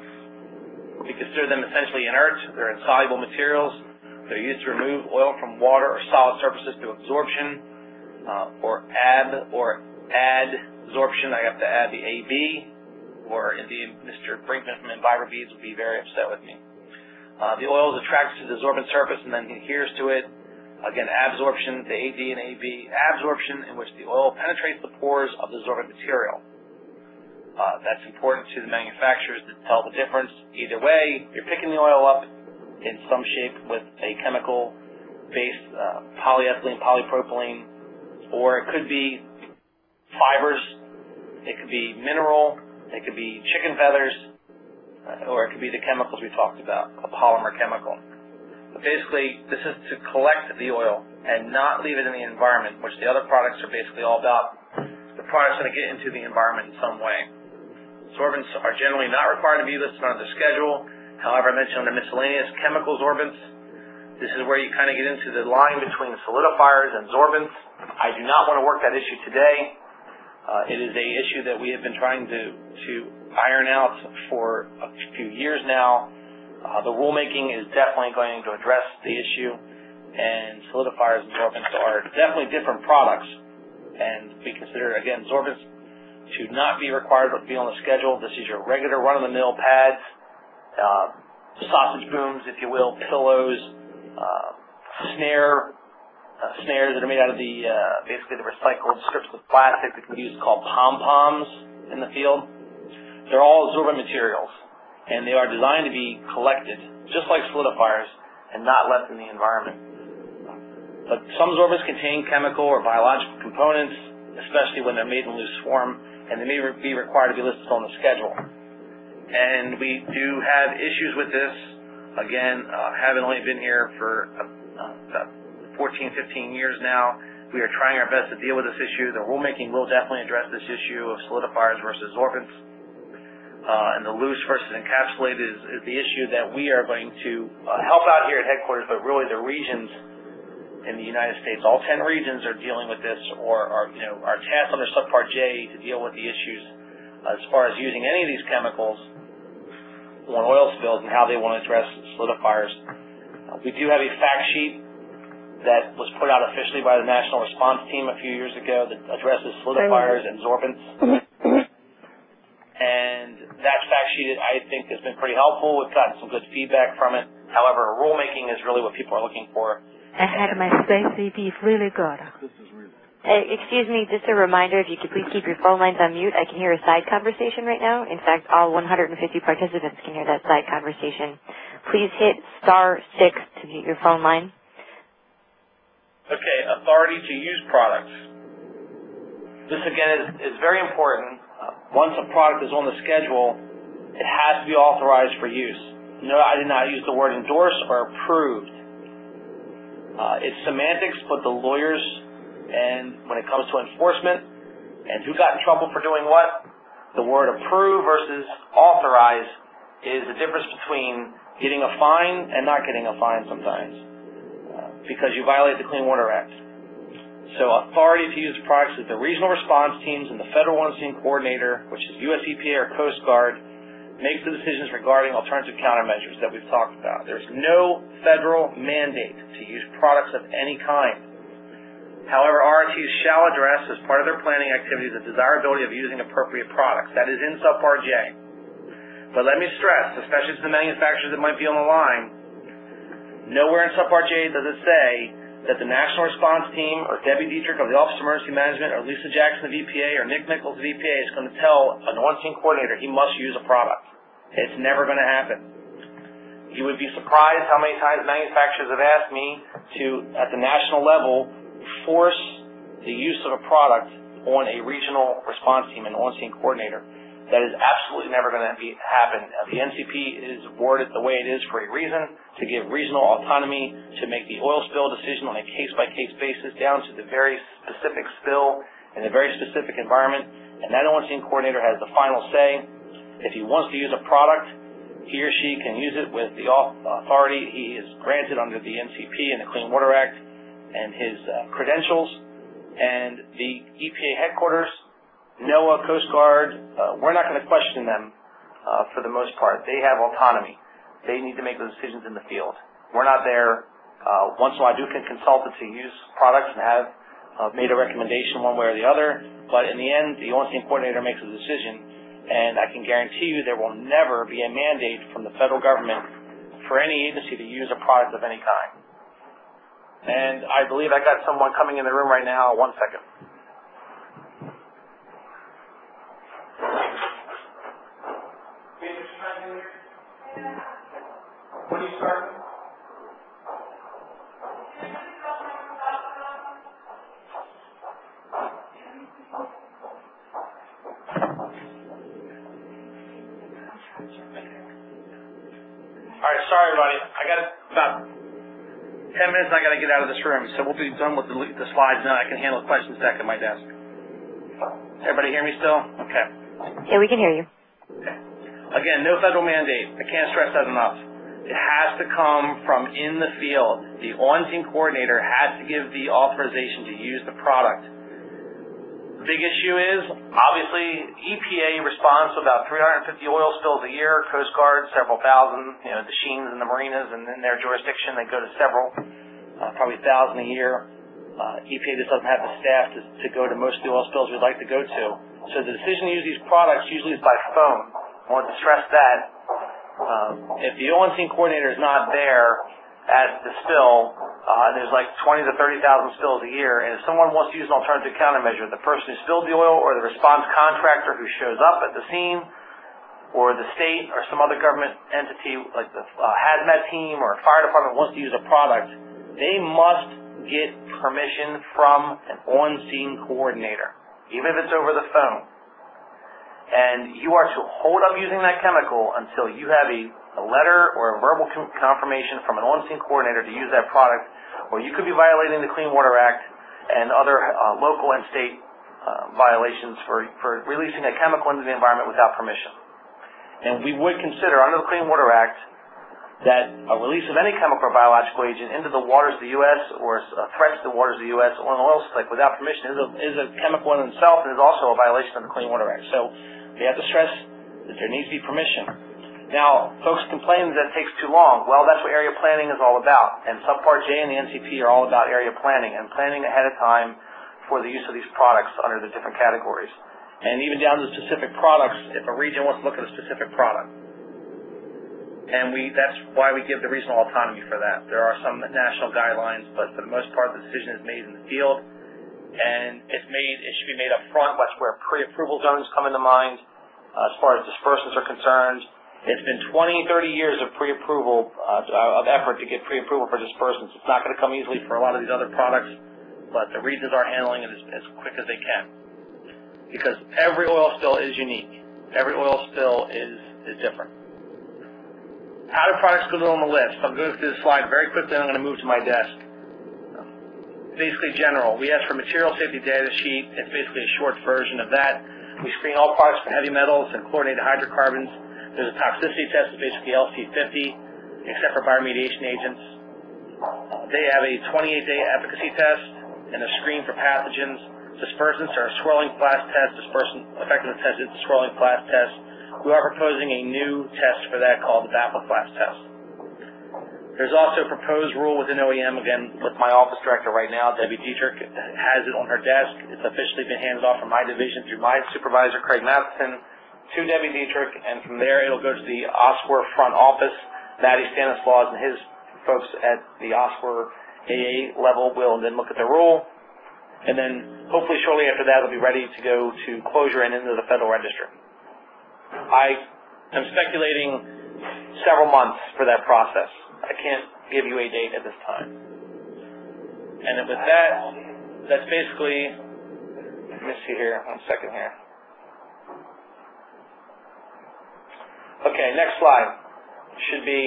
We consider them essentially inert. They're insoluble materials. They're used to remove oil from water or solid surfaces through absorption uh, or ab or adsorption. I have to add the A B, or indeed Mister Brinkman from EnviroBeads would be very upset with me. Uh, the oil is attracted to the sorbent surface and then adheres to it. Again, absorption, the A D and A B. Absorption, in which the oil penetrates the pores of the sorbent material. Uh, that's important to the manufacturers to tell the difference. Either way, you're picking the oil up in some shape with a chemical-based uh, polyethylene, polypropylene, or it could be fibers, it could be mineral, it could be chicken feathers, uh, or it could be the chemicals we talked about, a polymer chemical. But basically, this is to collect the oil and not leave it in the environment, which the other products are basically all about. The product's going to get into the environment in some way. Sorbents are generally not required to be listed on the schedule. However, I mentioned under miscellaneous chemical sorbents. This is where you kind of get into the line between solidifiers and sorbents. I do not want to work that issue today. Uh, it is a issue that we have been trying to, to iron out for a few years now. Uh, the rulemaking is definitely going to address the issue, and solidifiers and sorbents are definitely different products. And we consider, again, sorbents to not be required to be on the schedule. This is your regular run-of-the-mill pads, uh, sausage booms, if you will, pillows, uh, snare, uh, snares that are made out of the, uh, basically the recycled strips of plastic that can be used called pom-poms in the field. They're all sorbent materials, and they are designed to be collected, just like solidifiers, and not left in the environment. But some sorbents contain chemical or biological components, especially when they're made in loose form, and they may be required to be listed on the schedule. And we do have issues with this. Again, uh, having only been here for uh, about fourteen, fifteen years now, we are trying our best to deal with this issue. The rulemaking will definitely address this issue of solidifiers versus sorbents. Uh, and the loose versus encapsulated is, is the issue that we are going to uh, help out here at headquarters, but really the regions in the United States, all ten regions are dealing with this, or are, you know, are tasked under Subpart J to deal with the issues as far as using any of these chemicals on oil spills and how they want to address solidifiers. Uh, we do have a fact sheet that was put out officially by the National Response Team a few years ago that addresses solidifiers and sorbents. And that fact sheet, I think, has been pretty helpful. We've gotten some good feedback from it. However, rulemaking is really what people are looking for. I had my Stacy beef really good. Uh, excuse me, just a reminder, if you could please keep your phone lines on mute. I can hear a side conversation right now. In fact, all one hundred fifty participants can hear that side conversation. Please hit star six to mute your phone line. Okay, authority to use products. This, again, is, is very important. Uh, once a product is on the schedule, it has to be authorized for use. No, I did not use the word endorsed or approved. Uh, it's semantics, but the lawyers, and when it comes to enforcement and who got in trouble for doing what, the word approve versus authorize is the difference between getting a fine and not getting a fine sometimes uh, because you violate the Clean Water Act. So authority to use products is the regional response teams and the federal on-scene coordinator, which is U S E P A or Coast Guard, makes the decisions regarding alternative countermeasures that we've talked about. There's no federal mandate to use products of any kind. However, R R Ts shall address as part of their planning activities the desirability of using appropriate products. That is in subpart J. But let me stress, especially to the manufacturers that might be on the line, nowhere in subpart J does it say that the National Response Team or Debbie Dietrich of the Office of Emergency Management or Lisa Jackson of E P A or Nick Nichols of E P A is going to tell an on-scene coordinator he must use a product. It's never going to happen. You would be surprised how many times manufacturers have asked me to, at the national level, force the use of a product on a regional response team and on-scene coordinator. That is absolutely never going to be, happen. Uh, the N C P is worded the way it is for a reason, to give regional autonomy to make the oil spill decision on a case-by-case basis down to the very specific spill in a very specific environment. And that on-scene coordinator has the final say. If he wants to use a product, he or she can use it with the authority he is granted under the N C P and the Clean Water Act and his uh, credentials. And the E P A headquarters, NOAA, Coast Guard, uh, we're not going to question them uh, for the most part. They have autonomy. They need to make those decisions in the field. We're not there. Uh, once in a while, I do can consult it to use products and have uh, made a recommendation one way or the other. But in the end, the on-scene coordinator makes a decision. And I can guarantee you there will never be a mandate from the federal government for any agency to use a product of any kind. And I believe I got someone coming in the room right now. One second. When are you starting? All right, sorry, everybody. I got about ten minutes. I got to get out of this room, so we'll be done with the, the slides now. I can handle questions back at my desk. Everybody hear me still? Okay. Yeah, we can hear you. Okay. Again, no federal mandate. I can't stress that enough. It has to come from in the field. The on-scene coordinator has to give the authorization to use the product. The big issue is, obviously, E P A responds to about three hundred fifty oil spills a year. Coast Guard, several thousand. You know, the Sheens and the Marinas, and in their jurisdiction, they go to several, uh, probably a thousand a year. Uh, E P A just doesn't have the staff to, to go to most of the oil spills we'd like to go to. So the decision to use these products usually is by phone. I want to stress that. Um, if the on-scene coordinator is not there at the spill, uh, and there's like twenty to thirty thousand spills a year, and if someone wants to use an alternative countermeasure, the person who spilled the oil or the response contractor who shows up at the scene or the state or some other government entity like the uh, hazmat team or fire department wants to use a product, they must get permission from an on-scene coordinator, even if it's over the phone. And you are to hold up using that chemical until you have a, a letter or a verbal com- confirmation from an on-scene coordinator to use that product, or you could be violating the Clean Water Act and other uh, local and state uh, violations for, for releasing a chemical into the environment without permission. And we would consider, under the Clean Water Act, that a release of any chemical or biological agent into the waters of the U S or uh, threats to the waters of the U S on an oil slick without permission is a, is a chemical in itself and is also a violation of the Clean Water Act. So we have to stress that there needs to be permission. Now, folks complain that it takes too long. Well, that's what area planning is all about. And Subpart J and the N C P are all about area planning and planning ahead of time for the use of these products under the different categories. And even down to specific products, if a region wants to look at a specific product. And we that's why we give the regional autonomy for that. There are some national guidelines, but for the most part, the decision is made in the field. And it's made, it should be made up front. That's where pre-approval zones come into mind. Uh, as far as dispersants are concerned, it's been twenty, thirty years of pre-approval, uh, of effort to get pre-approval for dispersants. It's not going to come easily for a lot of these other products, but the regions are handling it as, as quick as they can. Because every oil spill is unique. Every oil spill is, is different. How do products go on the list? I'm going through the slide very quickly, and I'm going to move to my desk. Basically general. We ask for material safety data sheet. It's basically a short version of that. We screen all products for heavy metals and chlorinated hydrocarbons. There's a toxicity test, it's basically L C fifty, except for bioremediation agents. They have a twenty-eight day efficacy test and a screen for pathogens. Dispersants are a swirling flask test. Dispersant effectiveness test is the swirling flask test. We are proposing a new test for that called the baffle flask test. There's also a proposed rule within O E M, again, with my office director right now, Debbie Dietrich, has it on her desk. It's officially been handed off from my division through my supervisor, Craig Matheson, to Debbie Dietrich, and from there it'll go to the OSWR front office. Matty Stanislaus and his folks at the OSWR A A level will then look at the rule, and then hopefully shortly after that it'll be ready to go to closure and into the Federal Register. I am speculating several months for that process. I can't give you a date at this time. And with that, that's basically, let me see here, one second here. Okay, next slide should be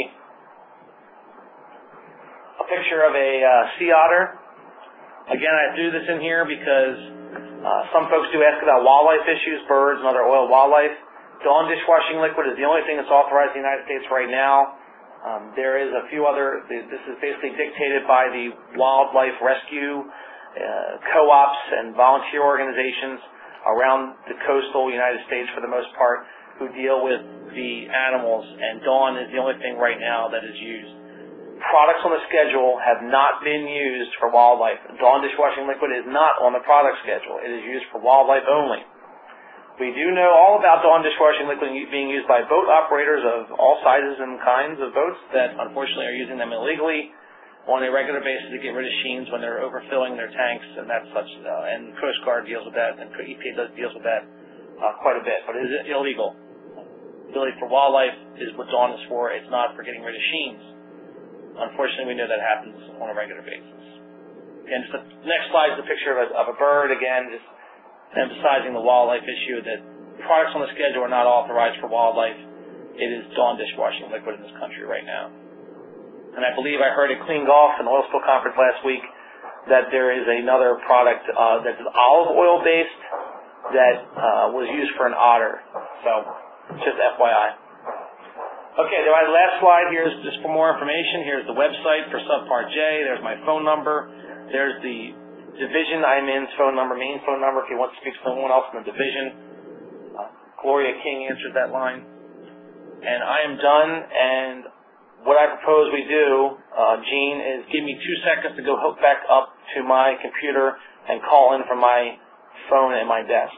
a picture of a uh, sea otter. Again, I do this in here because uh, some folks do ask about wildlife issues, birds and other oil wildlife. Dawn dishwashing liquid is the only thing that's authorized in the United States right now. Um, there is a few other, this is basically dictated by the wildlife rescue uh, co-ops and volunteer organizations around the coastal United States for the most part who deal with the animals, and Dawn is the only thing right now that is used. Products on the schedule have not been used for wildlife. Dawn dishwashing liquid is not on the product schedule. It is used for wildlife only. We do know all about Dawn dishwashing liquid being used by boat operators of all sizes and kinds of boats that unfortunately are using them illegally on a regular basis to get rid of sheens when they're overfilling their tanks and that such. Uh, and Coast Guard deals with that, and E P A does deals with that uh, quite a bit, but it is illegal. Really, for wildlife is what Dawn is for. It's not for getting rid of sheens. Unfortunately, we know that happens on a regular basis. And just the next slide is a picture of a, of a bird. Again, just emphasizing the wildlife issue that products on the schedule are not authorized for wildlife. It is Dawn dishwashing liquid in this country right now. And I believe I heard at Clean Golf and Oil Spill Conference last week that there is another product uh, that is olive oil based that uh, was used for an otter. So, just F Y I. Okay, the last slide here is just for more information. Here's the website for Subpart J. There's my phone number. There's the division I'm in's phone number, main phone number, if you want to speak to someone else in the division. Uh, Gloria King answers that line. And I am done, and what I propose we do, uh, Gene, is give me two seconds to go hook back up to my computer and call in from my phone at my desk.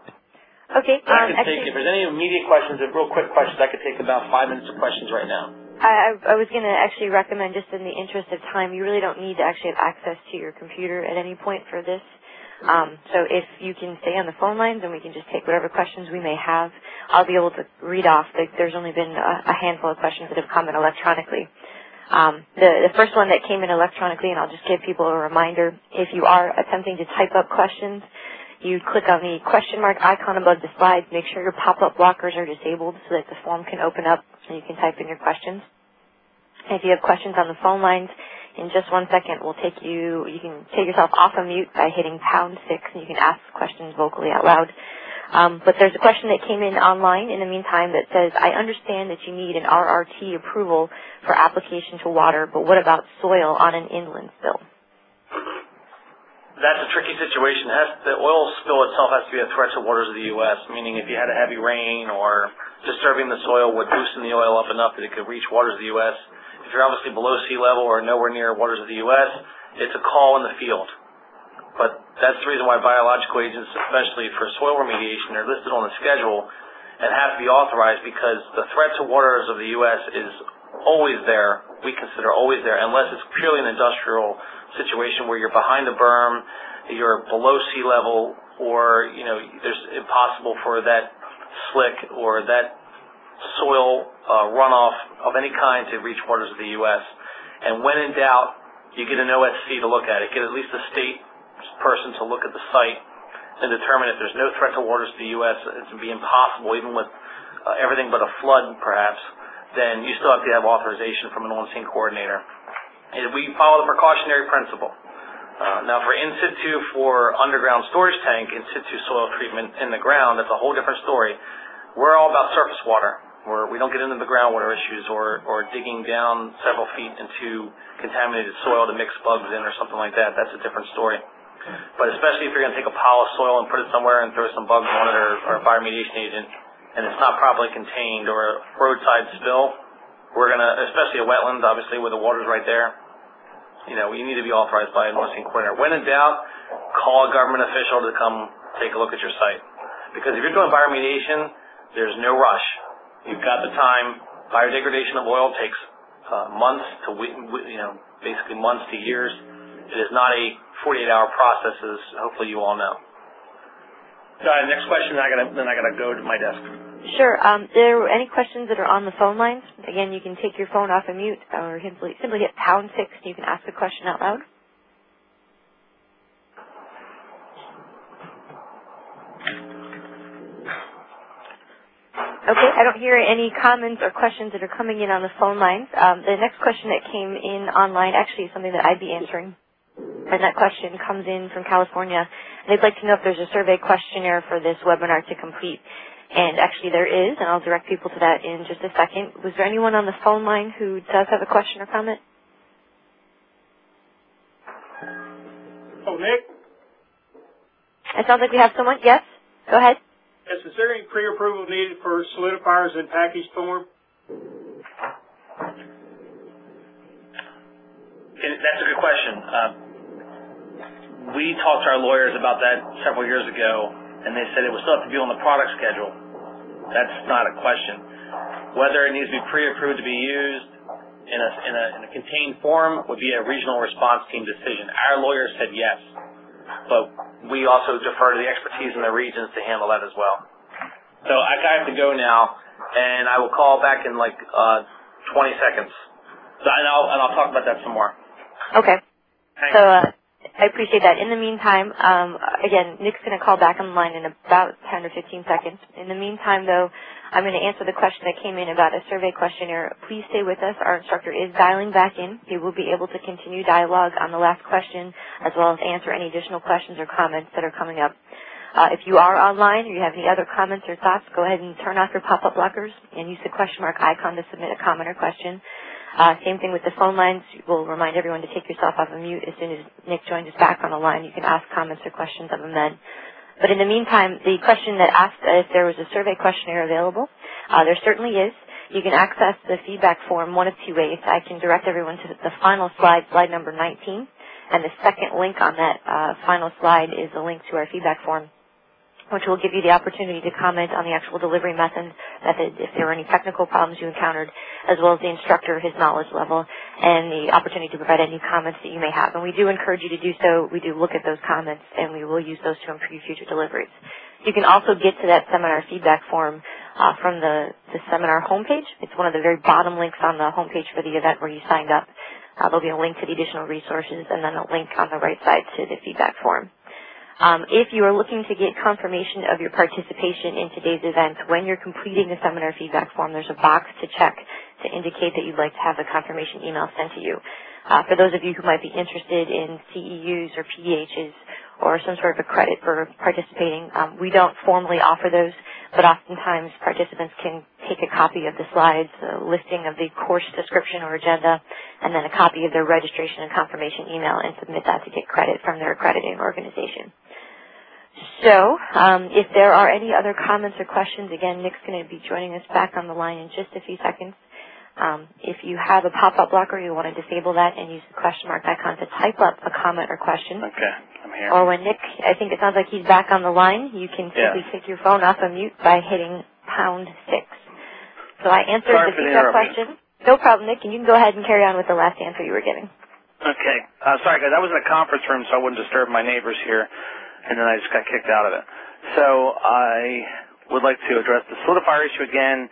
Okay. Um, I could actually, take, if there's any immediate questions, if real quick questions, I could take about five minutes of questions right now. I, I was going to actually recommend, just in the interest of time, you really don't need to actually have access to your computer at any point for this. Um, so if you can stay on the phone lines and we can just take whatever questions we may have, I'll be able to read off. Like, there's only been a, a handful of questions that have come in electronically. Um, the, the first one that came in electronically, and I'll just give people a reminder, if you are attempting to type up questions, you click on the question mark icon above the slide. Make sure your pop-up blockers are disabled so that the form can open up and you can type in your questions. And if you have questions on the phone lines, in just one second, we'll take you, you can take yourself off of mute by hitting pound six, and you can ask questions vocally out loud. Um, but there's a question that came in online in the meantime that says, I understand that you need an R R T approval for application to water, but what about soil on an inland spill? That's a tricky situation. It has, the oil spill itself has to be at threshold waters of the U S, meaning if you had a heavy rain or disturbing the soil would loosen the oil up enough that it could reach waters of the U S. If you're obviously below sea level or nowhere near waters of the U S, it's a call in the field. But that's the reason why biological agents, especially for soil remediation, are listed on the schedule and have to be authorized, because the threat to waters of the U S is always there, we consider always there, unless it's purely an industrial situation where you're behind a berm, you're below sea level, or, you know, there's impossible for that slick or that soil uh, runoff of any kind to reach waters of the U S. And when in doubt, you get an O S C to look at it. Get at least a state person to look at the site and determine if there's no threat to waters of the U S. It would be impossible, even with uh, everything but a flood, perhaps. Then you still have to have authorization from an on-scene coordinator. And we follow the precautionary principle. Uh, now, for in situ, for underground storage tank, in situ soil treatment in the ground, that's a whole different story. We're all about surface water, where we don't get into the groundwater issues or, or digging down several feet into contaminated soil to mix bugs in or something like that. That's a different story. But especially if you're going to take a pile of soil and put it somewhere and throw some bugs on it, or, or a bioremediation agent, and it's not properly contained, or a roadside spill, we're going to, especially a wetlands, obviously, where the water's right there, you know, you need to be authorized by an on-scene coordinator. When in doubt, call a government official to come take a look at your site. Because if you're doing bioremediation, there's no rush. You've got the time. Biodegradation of oil takes uh, months to, you know, basically months to years. It is not a forty-eight hour process, as hopefully you all know. All right, next question, then I gotta, then I gotta go to my desk. Sure. Um, there are any questions that are on the phone lines? Again, you can take your phone off of mute or simply, simply hit pound six and you can ask the question out loud. Okay, I don't hear any comments or questions that are coming in on the phone lines. Um, the next question that came in online actually is something that I'd be answering. And that question comes in from California. And they'd like to know if there's a survey questionnaire for this webinar to complete. And actually there is, and I'll direct people to that in just a second. Was there anyone on the phone line who does have a question or comment? Oh, Nick? It sounds like we have someone. Yes? Go ahead. Yes, is there any pre-approval needed for solidifiers in package form? That's a good question. Uh, we talked to our lawyers about that several years ago, and they said it would still have to be on the product schedule. That's not a question. Whether it needs to be pre-approved to be used in a, in a, in a contained form would be a regional response team decision. Our lawyers said yes, but we also defer to the expertise in the regions to handle that as well. So I have to go now, and I will call back in like uh, twenty seconds. So, and I'll and I'll talk about that some more. Okay. Thanks. So uh, I appreciate that. In the meantime, um, again, Nick's going to call back on the line in about ten or fifteen seconds. In the meantime, though, I'm going to answer the question that came in about a survey questionnaire. Please stay with us. Our instructor is dialing back in. He will be able to continue dialogue on the last question, as well as answer any additional questions or comments that are coming up. Uh, if you are online or you have any other comments or thoughts, go ahead and turn off your pop-up blockers and use the question mark icon to submit a comment or question. Uh, same thing with the phone lines. We'll remind everyone to take yourself off of mute as soon as Nick joins us back on the line. You can ask comments or questions of him then. But in the meantime, the question that asked if there was a survey questionnaire available, uh, there certainly is. You can access the feedback form one of two ways. I can direct everyone to the final slide, slide number nineteen, and the second link on that uh, final slide is a link to our feedback form, which will give you the opportunity to comment on the actual delivery method, method if there were any technical problems you encountered, as well as the instructor, his knowledge level, and the opportunity to provide any comments that you may have. And we do encourage you to do so. We do look at those comments, and we will use those to improve future deliveries. You can also get to that seminar feedback form uh, from the, the seminar homepage. It's one of the very bottom links on the homepage for the event where you signed up. Uh, there'll be a link to the additional resources and then a link on the right side to the feedback form. Um, if you are looking to get confirmation of your participation in today's event, when you're completing the seminar feedback form, there's a box to check to indicate that you'd like to have a confirmation email sent to you. Uh, for those of you who might be interested in C E Us or P D Hs or some sort of a credit for participating, um, we don't formally offer those, but oftentimes participants can take a copy of the slides, a listing of the course description or agenda, and then a copy of their registration and confirmation email and submit that to get credit from their accrediting organization. So, um, if there are any other comments or questions, again, Nick's going to be joining us back on the line in just a few seconds. Um, if you have a pop-up blocker, you want to disable that and use the question mark icon to type up a comment or question. Okay, I'm here. Or when Nick, I think it sounds like he's back on the line, you can simply yeah. take your phone off of mute by hitting pound six. So I answered Sorry the for the feedback question. No problem, Nick, and you can go ahead and carry on with the last answer you were giving. Okay. Uh, sorry, guys. I was in a conference room, so I wouldn't disturb my neighbors here, and then I just got kicked out of it. So I would like to address the solidifier issue again.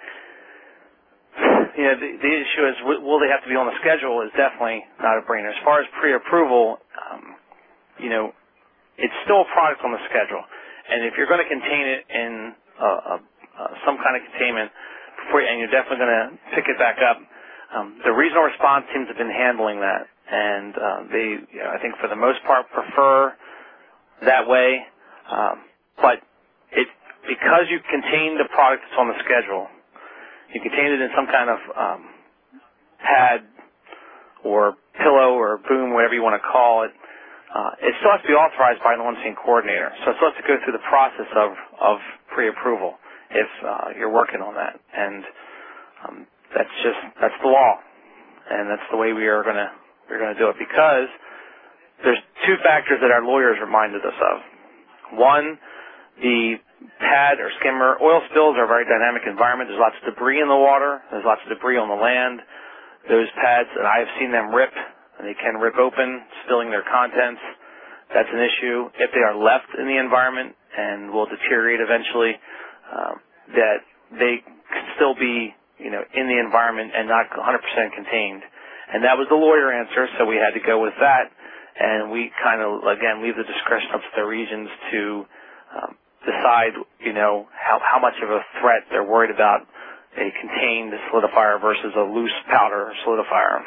You know, the, the issue is, will they have to be on the schedule is definitely not a brainer. As far as pre-approval, um, you know, it's still a product on the schedule. And if you're going to contain it in uh, uh, some kind of containment, before, and you're definitely going to pick it back up, um, the regional response teams have been handling that. And uh, they, you know, I think for the most part, prefer that way. Um, but it, because you contain the product that's on the schedule, you contain it in some kind of um, pad or pillow or boom, whatever you want to call it. Uh, it still has to be authorized by an on-scene coordinator. So it still has to go through the process of, of pre-approval if uh, you're working on that. And um, that's just, that's the law. And that's the way we are going to, we're going to do it, because there's two factors that our lawyers reminded us of. One, the pad or skimmer, oil spills are a very dynamic environment. There's lots of debris in the water. There's lots of debris on the land. Those pads, and I have seen them rip, and they can rip open, spilling their contents. That's an issue. If they are left in the environment and will deteriorate eventually, um, that they can still be, you know, in the environment and not one hundred percent contained. And that was the lawyer answer, so we had to go with that. And we kind of, again, leave the discretion up to the regions to um, decide, you know, how, how much of a threat they're worried about a contained solidifier versus a loose powder solidifier.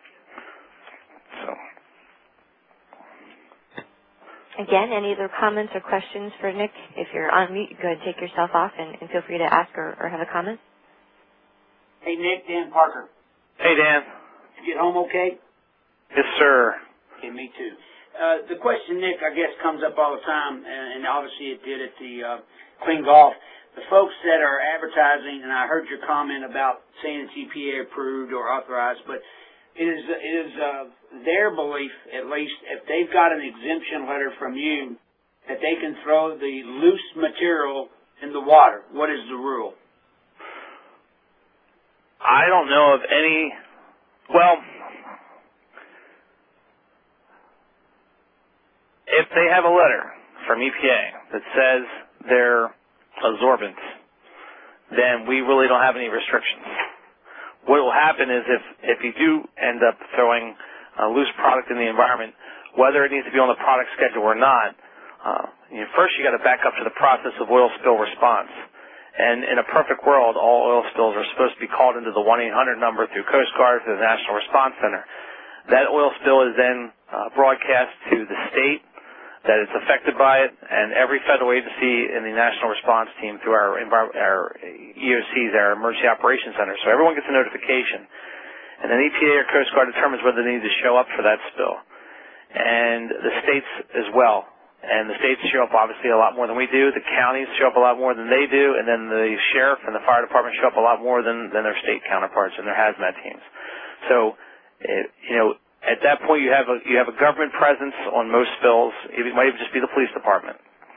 So. Again, any other comments or questions for Nick? If you're on mute, go ahead and take yourself off and, and feel free to ask or, or have a comment. Hey, Nick, Dan Parker. Hey, Dan. Did you get home okay? Yes, sir. Okay, me too. Uh, the question, Nick, I guess comes up all the time, and, and obviously it did at the uh, Clean Golf. The folks that are advertising, and I heard your comment about saying it's E P A approved or authorized, but it is, it is uh, their belief, at least, if they've got an exemption letter from you, that they can throw the loose material in the water. What is the rule? I don't know of any, well, if they have a letter from E P A that says they're absorbents, then we really don't have any restrictions. What will happen is if, if you do end up throwing a loose product in the environment, whether it needs to be on the product schedule or not, uh, you know, first you got to back up to the process of oil spill response. And in a perfect world, all oil spills are supposed to be called into the one eight hundred number through Coast Guard, through the National Response Center. That oil spill is then uh, broadcast to the state that it's affected by it, and every federal agency in the National Response Team through our, our E O Cs, our Emergency Operations Center. So everyone gets a notification. And then E P A or Coast Guard determines whether they need to show up for that spill. And the states as well. And the states show up obviously a lot more than we do. The counties show up a lot more than they do. And then the sheriff and the fire department show up a lot more than, than their state counterparts and their hazmat teams. So, it, you know, at that point, you have a you have a government presence on most spills. It might even just be the police department.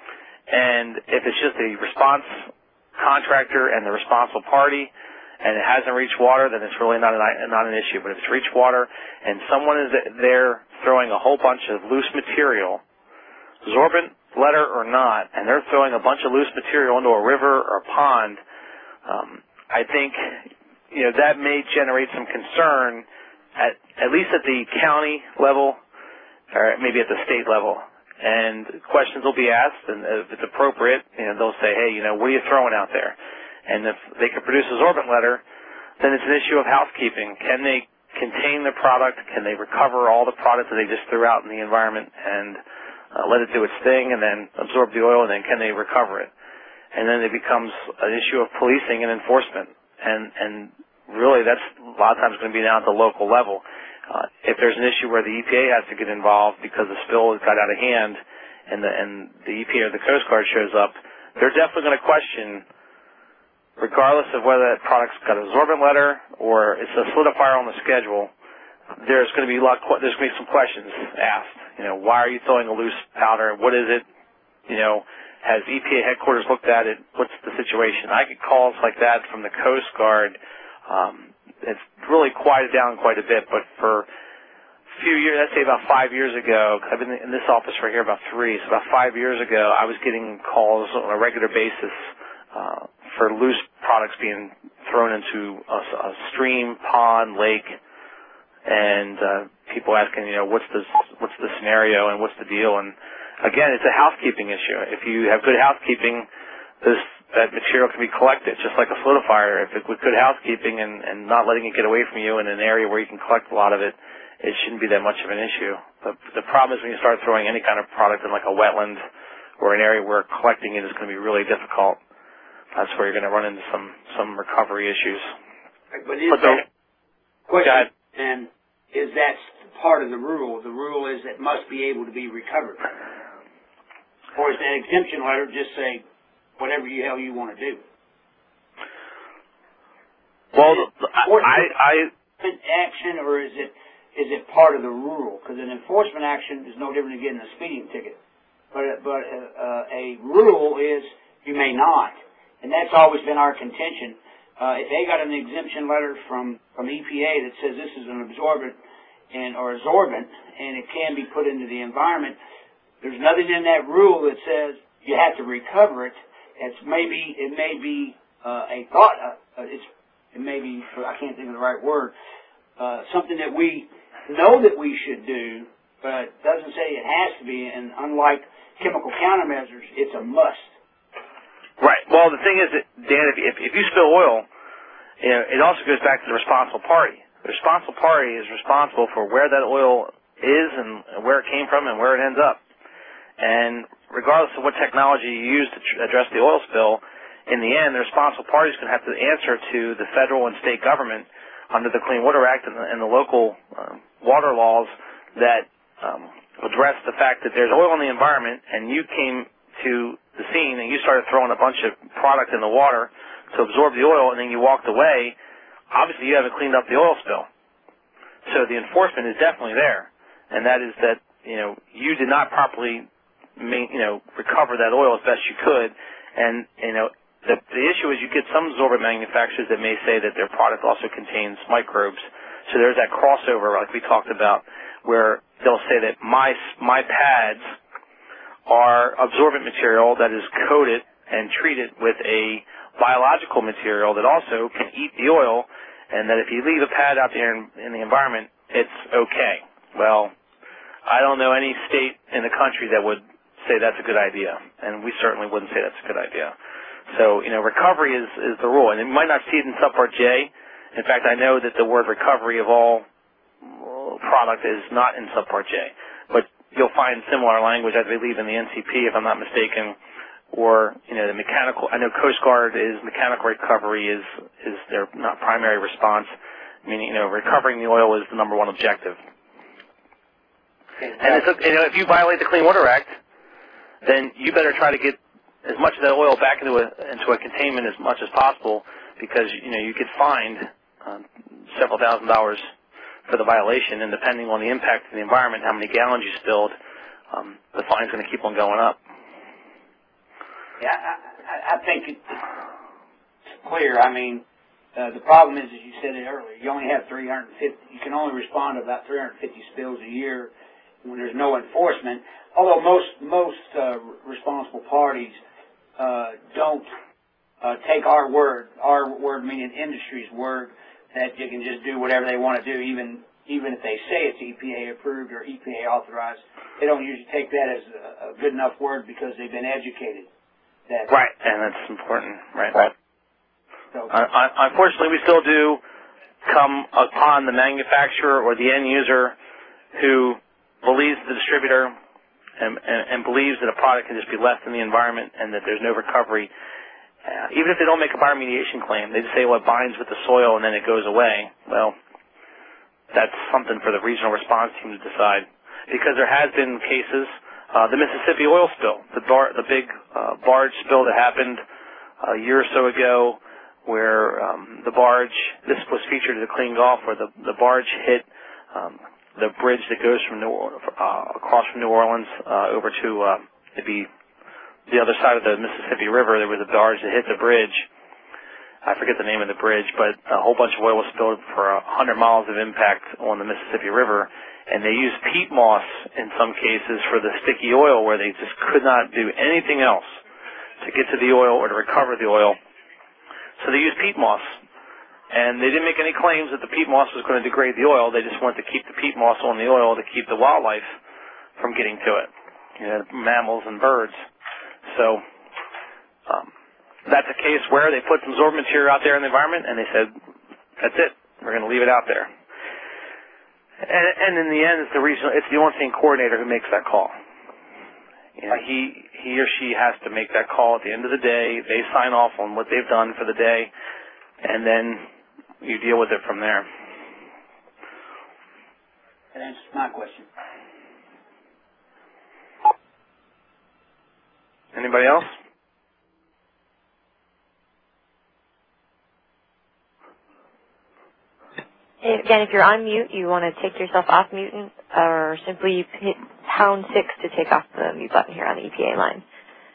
And if it's just a response contractor and the responsible party, and it hasn't reached water, then it's really not an not an issue. But if it's reached water, and someone is there throwing a whole bunch of loose material, absorbent letter or not, and they're throwing a bunch of loose material into a river or a pond, um, I think you know that may generate some concern. At, at least at the county level, or maybe at the state level. And questions will be asked, and if it's appropriate, you know, they'll say, hey, you know, what are you throwing out there? And if they can produce a absorbent letter, then it's an issue of housekeeping. Can they contain the product? Can they recover all the product that they just threw out in the environment and uh, let it do its thing and then absorb the oil, and then can they recover it? And then it becomes an issue of policing and enforcement. And, and really, that's a lot of times going to be down at the local level. Uh, if there's an issue where the E P A has to get involved because the spill got out of hand, and the, and the E P A or the Coast Guard shows up, they're definitely going to question, regardless of whether that product's got an absorbent letter or it's a solidifier on the schedule, there's going to be a lot, there's going to be some questions asked. You know, why are you throwing a loose powder? What is it? You know, has E P A headquarters looked at it? What's the situation? I get calls like that from the Coast Guard. Um, it's really quieted down quite a bit, but for a few years, I'd say about five years ago, I've been in this office right here about three, so about five years ago, I was getting calls on a regular basis uh, for loose products being thrown into a, a stream, pond, lake, and uh, people asking, you know, what's the what's the scenario and what's the deal? And again, it's a housekeeping issue. If you have good housekeeping, this that material can be collected, just like a solidifier. If it, with good housekeeping and, and not letting it get away from you in an area where you can collect a lot of it, it shouldn't be that much of an issue. The, the problem is when you start throwing any kind of product in like a wetland or an area where collecting it is going to be really difficult. That's where you're going to run into some some recovery issues. But is but that the, question? And is that part of the rule? The rule is it must be able to be recovered. Or is that exemption letter just say whatever the hell you want to do? Well, I, I, action, or is it is it part of the rule? Because an enforcement action is no different than getting a speeding ticket. But but uh, a rule is you may not, and that's always been our contention. Uh, if they got an exemption letter from from E P A that says this is an absorbent and or absorbent and it can be put into the environment, there's nothing in that rule that says you have to recover it. It's maybe it may be uh, a thought. Uh, it's it may be I can't think of the right word. Uh, something that we know that we should do, but doesn't say it has to be. And unlike chemical countermeasures, it's a must. Right. Well, the thing is that, Dan, if, if, if you spill oil, you know, it also goes back to the responsible party. The responsible party is responsible for where that oil is and where it came from and where it ends up. And regardless of what technology you use to tr- address the oil spill, in the end, the responsible party is going to have to answer to the federal and state government under the Clean Water Act and the, and the local um, water laws that um, address the fact that there's oil in the environment and you came to the scene and you started throwing a bunch of product in the water to absorb the oil and then you walked away, obviously you haven't cleaned up the oil spill. So the enforcement is definitely there, and that is that, you know, you did not properly, you know, recover that oil as best you could, and, you know, the, the issue is you get some absorbent manufacturers that may say that their product also contains microbes. So there's that crossover, like we talked about, where they'll say that my, my pads are absorbent material that is coated and treated with a biological material that also can eat the oil, and that if you leave a pad out there in, in the environment, it's okay. Well, I don't know any state in the country that would say that's a good idea, and we certainly wouldn't say that's a good idea. So, you know, recovery is, is the rule, and you might not see it in Subpart J. In fact, I know that the word recovery of all product is not in Subpart J, but you'll find similar language, I believe, in the N C P, if I'm not mistaken, or, you know, the mechanical, I know Coast Guard is, mechanical recovery is, is their not primary response, meaning, you know, recovering the oil is the number one objective. And it's, you know, if you violate the Clean Water Act, then you better try to get as much of that oil back into a, into a containment as much as possible, because, you know, you could find uh, several thousand dollars for the violation, and depending on the impact of the environment, how many gallons you spilled, um, the fine's going to keep on going up. Yeah, I, I think it's clear. I mean, uh, the problem is, as you said it earlier, you only have three hundred fifty. You can only respond to about three hundred fifty spills a year when there's no enforcement. Although most most uh, responsible parties uh, don't uh, take our word, our word meaning industry's word, that you can just do whatever they want to do, even even if they say it's E P A approved or E P A authorized. They don't usually take that as a, a good enough word because they've been educated. That right, and that's important, right? right. So, uh, unfortunately, we still do come upon the manufacturer or the end user who believes the distributor and, and, and believes that a product can just be left in the environment and that there's no recovery. Uh, even if they don't make a bioremediation claim, they just say, well, it binds with the soil and then it goes away. Well, that's something for the regional response team to decide. Because there has been cases Uh, the Mississippi oil spill, the, bar, the big uh, barge spill that happened a year or so ago, where um, the barge, this was featured at the Clean Gulf, where the, the barge hit um, the bridge that goes from New Orleans, uh, across from New Orleans uh, over to uh, it'd be the other side of the Mississippi River. There was a barge that hit the bridge. I forget the name of the bridge, but a whole bunch of oil was spilled for one hundred miles of impact on the Mississippi River. And they used peat moss in some cases for the sticky oil, where they just could not do anything else to get to the oil or to recover the oil. So they used peat moss. And they didn't make any claims that the peat moss was going to degrade the oil. They just wanted to keep the peat moss on the oil to keep the wildlife from getting to it, you know, mammals and birds. So um, that's a case where they put some absorbent material out there in the environment, and they said, that's it. We're going to leave it out there. And, and in the end, it's the regional, it's the on-scene coordinator who makes that call. You know, he he or she has to make that call at the end of the day. They sign off on what they've done for the day, and then you deal with it from there. That answers my question. Anybody else? Again, if you're on mute, you want to take yourself off mute, or simply hit pound six to take off the mute button here on the E P A line.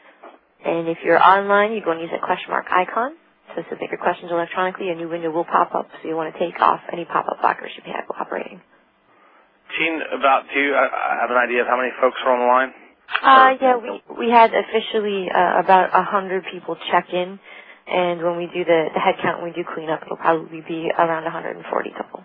And if you're online, you'd want to use that question mark icon to submit your questions electronically. A new window will pop up, so you want to take off any pop-up blockers you may have operating. Gene, about do you I have an idea of how many folks are on the line? Uh, yeah, we we had officially uh, about a hundred people check in. And when we do the, the head count, when we do clean up, it'll probably be around one hundred forty total.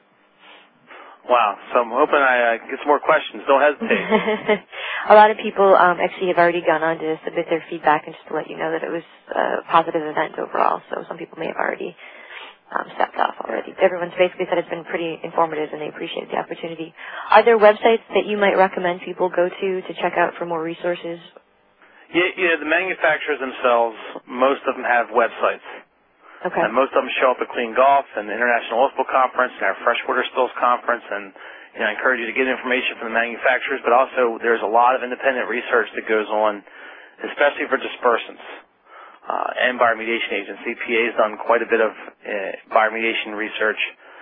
Wow. So I'm hoping I uh, get some more questions. Don't hesitate. A lot of people um, actually have already gone on to submit their feedback, and just to let you know that it was a positive event overall. So some people may have already um, stepped off already. Everyone's basically said it's been pretty informative, and they appreciate the opportunity. Are there websites that you might recommend people go to to check out for more resources? Yeah, you know, the manufacturers themselves, most of them have websites. Okay. And most of them show up at Clean Gulf and the International Oil Spill Conference and our Freshwater Spills Conference. And, you know, I encourage you to get information from the manufacturers, but also there's a lot of independent research that goes on, especially for dispersants uh, and bioremediation agents. E P A has done quite a bit of uh, bioremediation research.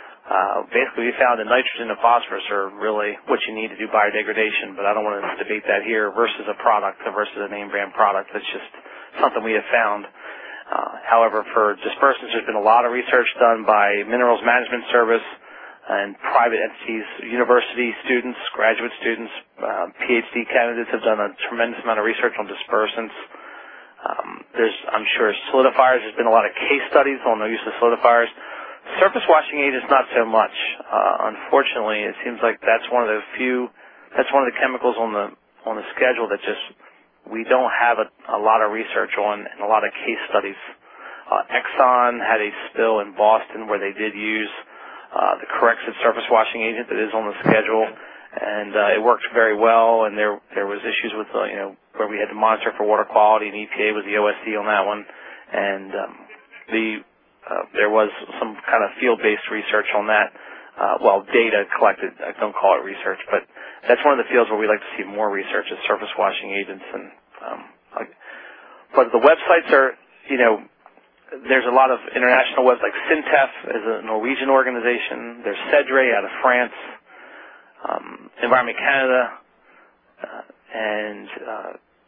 Uh, basically, we found that nitrogen and phosphorus are really what you need to do biodegradation, but I don't want to debate that here versus a product versus a name brand product. That's just something we have found. Uh, however, for dispersants, there's been a lot of research done by Minerals Management Service and private entities, university students, graduate students, uh, PhD candidates have done a tremendous amount of research on dispersants. Um, there's, I'm sure, solidifiers. There's been a lot of case studies on the use of solidifiers. Surface washing agents, not so much. Uh, unfortunately, it seems like that's one of the few, that's one of the chemicals on the on the schedule that just we don't have a, a lot of research on and a lot of case studies. Uh, Exxon had a spill in Boston where they did use uh, the Corexit surface washing agent that is on the schedule, and uh, it worked very well. And there there was issues with uh, you know where we had to monitor for water quality, and E P A was the O S C on that one, and um, the Uh, there was some kind of field-based research on that. Uh, well, data collected. I don't call it research, but that's one of the fields where we like to see more research is surface washing agents. And um, like, but the websites are, you know, there's a lot of international websites. Like Sintef is a Norwegian organization. There's CEDRE out of France, um, Environment Canada, uh, and uh,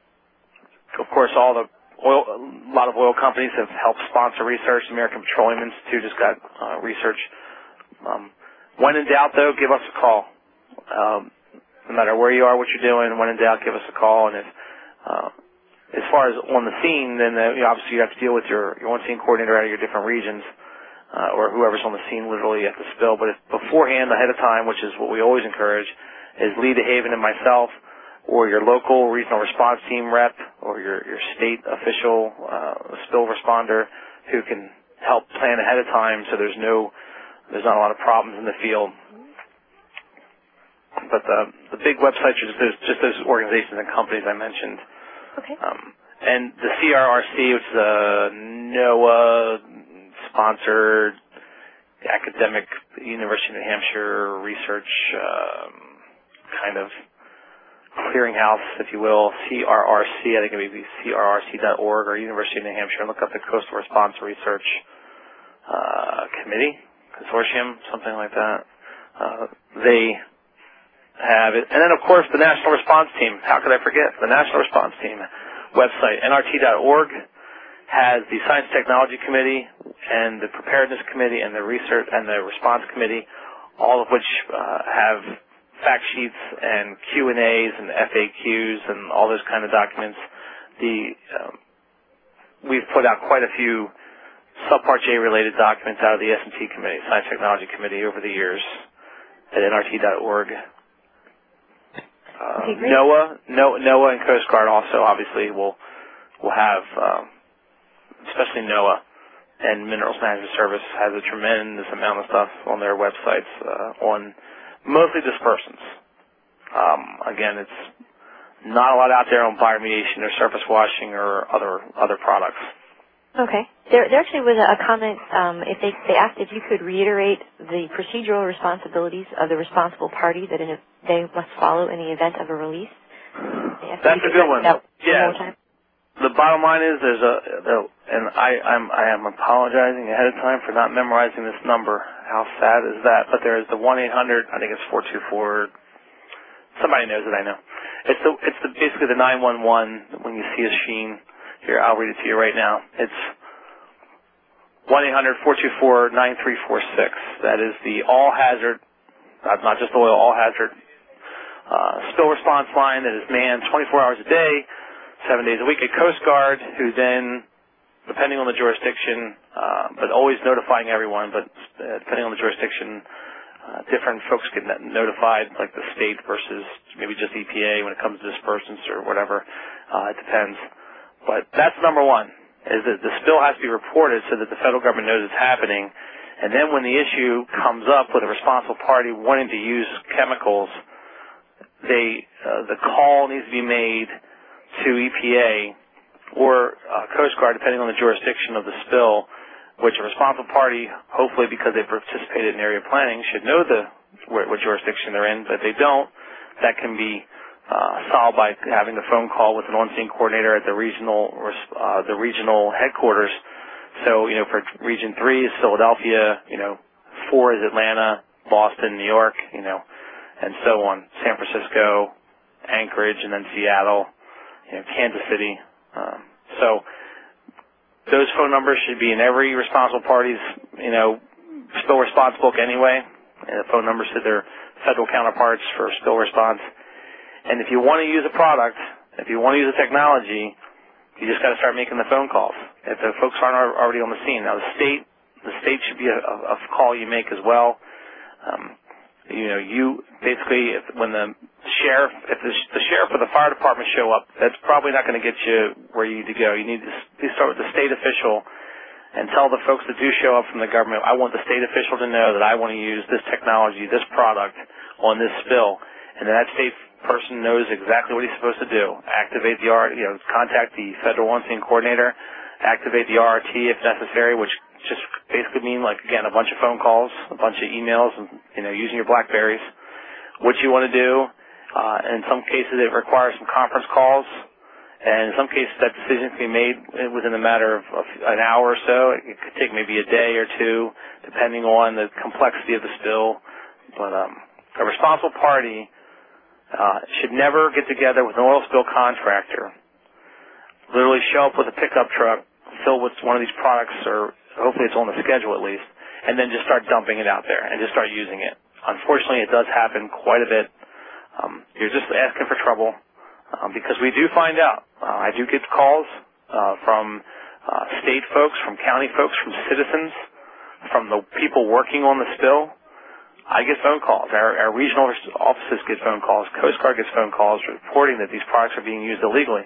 of course all the Oil, a lot of oil companies have helped sponsor research. The American Petroleum Institute has got uh, research. Um, when in doubt, though, give us a call. Um, no matter where you are, what you're doing, when in doubt, give us a call. And if, uh, as far as on the scene, then uh, you know, obviously you have to deal with your, your on-scene coordinator out of your different regions uh, or whoever's on the scene literally at the spill. But if beforehand, ahead of time, which is what we always encourage, is Lee DeHaven and myself, or your local regional response team rep, or your, your state official uh, spill responder who can help plan ahead of time so there's no, there's not a lot of problems in the field. But the, the big websites are just those, just those organizations and companies I mentioned. Okay. Um, and the C R R C, which is a NOAA-sponsored academic University of New Hampshire research um, kind of clearinghouse, if you will, C R R C, I think it may be C R R C dot org or University of New Hampshire, and look up the Coastal Response Research uh, Committee, Consortium, something like that. Uh, they have it. And then, of course, the National Response Team. How could I forget? The National Response Team website, N R T dot org, has the Science Technology Committee and the Preparedness Committee and the Research and the Response Committee, all of which uh, have fact sheets and Q and A's and F A Qs and all those kind of documents. The um, we've put out quite a few Subpart J related documents out of the S and T Committee, Science Technology Committee, over the years at N R T dot org. Uh, okay, NOAA, no, NOAA and Coast Guard also obviously will will have, um, especially NOAA and Minerals Management Service has a tremendous amount of stuff on their websites uh, on mostly dispersants. Um, again, it's not a lot out there on bioremediation or surface washing or other other products. Okay. There, there actually was a comment. Um, if they, they asked if you could reiterate the procedural responsibilities of the responsible party that in a, they must follow in the event of a release. That's a good one. Yeah. One The bottom line is there's a, and I, I'm I am apologizing ahead of time for not memorizing this number. How sad is that? But there is the one eight hundred. I think it's four two four. Somebody knows it. I know. It's the it's the basically the nine one one. When you see a sheen. Here, I'll read it to you right now. It's one eight hundred four two four nine three four six. That is the all-hazard, not just oil, all-hazard uh, spill response line that is manned twenty-four hours a day, seven days a week at Coast Guard, who then, depending on the jurisdiction, uh, but always notifying everyone, but uh, depending on the jurisdiction, uh, different folks get notified, like the state versus maybe just E P A when it comes to dispersants or whatever. Uh, it depends. But that's number one, is that the spill has to be reported so that the federal government knows it's happening. And then when the issue comes up with a responsible party wanting to use chemicals, they uh, the call needs to be made to E P A or uh, Coast Guard, depending on the jurisdiction of the spill, which a responsible party, hopefully because they participated in area planning, should know the what, what jurisdiction they're in. But if they don't, that can be Uh, solved by having a phone call with an on-scene coordinator at the regional uh, the regional headquarters. So, you know, for Region three is Philadelphia, you know, four is Atlanta, Boston, New York, you know, and so on. San Francisco, Anchorage, and then Seattle, you know, Kansas City. Um, so those phone numbers should be in every responsible party's, you know, spill response book anyway. And the phone numbers to their federal counterparts for spill response. And if you want to use a product, if you want to use a technology, you just got to start making the phone calls. If the folks aren't already on the scene. Now, the state, the state should be a, a call you make as well. Um, you know, you basically, if, when the sheriff, if the, the sheriff or the fire department show up, that's probably not going to get you where you need to go. You need to please start with the state official and tell the folks that do show up from the government, I want the state official to know that I want to use this technology, this product on this spill, and then that state person knows exactly what he's supposed to do. Activate the R, you know, contact the federal on-scene coordinator, activate the R R T if necessary, which just basically mean, like, again, a bunch of phone calls, a bunch of emails, and, you know, using your BlackBerries. What you want to do, uh, in some cases it requires some conference calls, and in some cases that decision can be made within a matter of, of an hour or so. It could take maybe a day or two, depending on the complexity of the spill. But um, a responsible party Uh, should never get together with an oil spill contractor, literally show up with a pickup truck filled with one of these products, or hopefully it's on the schedule at least, and then just start dumping it out there and just start using it. Unfortunately, it does happen quite a bit. Um, you're just asking for trouble um, because we do find out. Uh, I do get calls uh, from uh, state folks, from county folks, from citizens, from the people working on the spill. I get phone calls. Our, our regional offices get phone calls. Coast Guard gets phone calls reporting that these products are being used illegally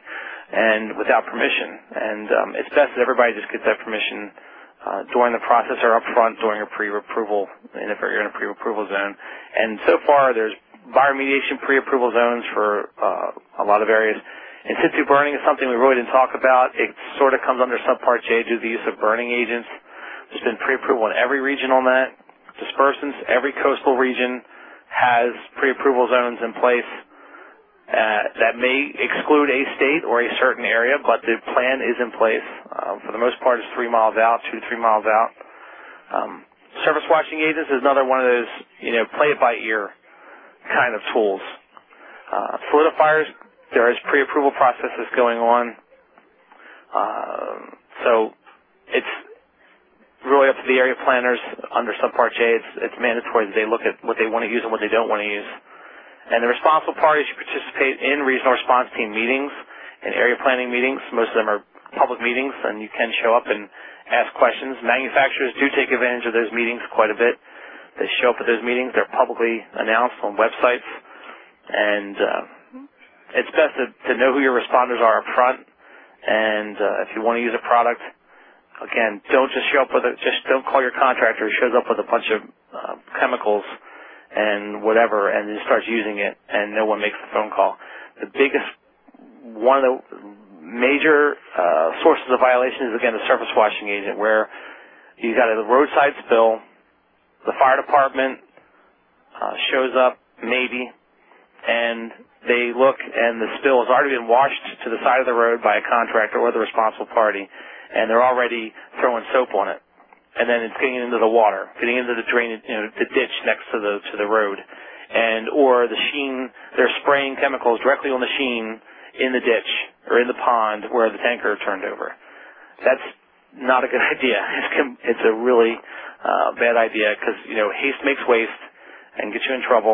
and without permission. And um, it's best that everybody just gets that permission uh, during the process or up front during a pre-approval, and if you're in a pre-approval zone. And so far, there's bioremediation pre-approval zones for uh, a lot of areas. In situ burning is something we really didn't talk about. It sort of comes under Subpart J due to the use of burning agents. There's been pre-approval in every region on that. Dispersants, every coastal region has pre-approval zones in place. Uh, that may exclude a state or a certain area, but the plan is in place. Uh, for the most part, it's three miles out, two to three miles out. Um, surface washing agents is another one of those, you know, play it by ear kind of tools. Uh, solidifiers, there is pre-approval processes going on. Uh, so it's really up to the area planners under Subpart J. It's, it's mandatory that they look at what they want to use and what they don't want to use. And the responsible parties should participate in regional response team meetings and area planning meetings. Most of them are public meetings, and you can show up and ask questions. Manufacturers do take advantage of those meetings quite a bit. They show up at those meetings. They're publicly announced on websites. And uh, it's best to, to know who your responders are up front. And uh, if you want to use a product, again, don't just show up with a, just don't call your contractor who shows up with a bunch of uh, chemicals and whatever, and then starts using it, and no one makes the phone call. The biggest, one of the major uh, sources of violation is, again, the surface washing agent, where you got a roadside spill, the fire department uh, shows up, maybe, and they look, and the spill has already been washed to the side of the road by a contractor or the responsible party, and they're already throwing soap on it. And then it's getting into the water, getting into the drain, you know, the ditch next to the to the road, and or the sheen. They're spraying chemicals directly on the sheen in the ditch or in the pond where the tanker turned over. That's not a good idea. It's, it's a really uh, bad idea because you know haste makes waste and gets you in trouble.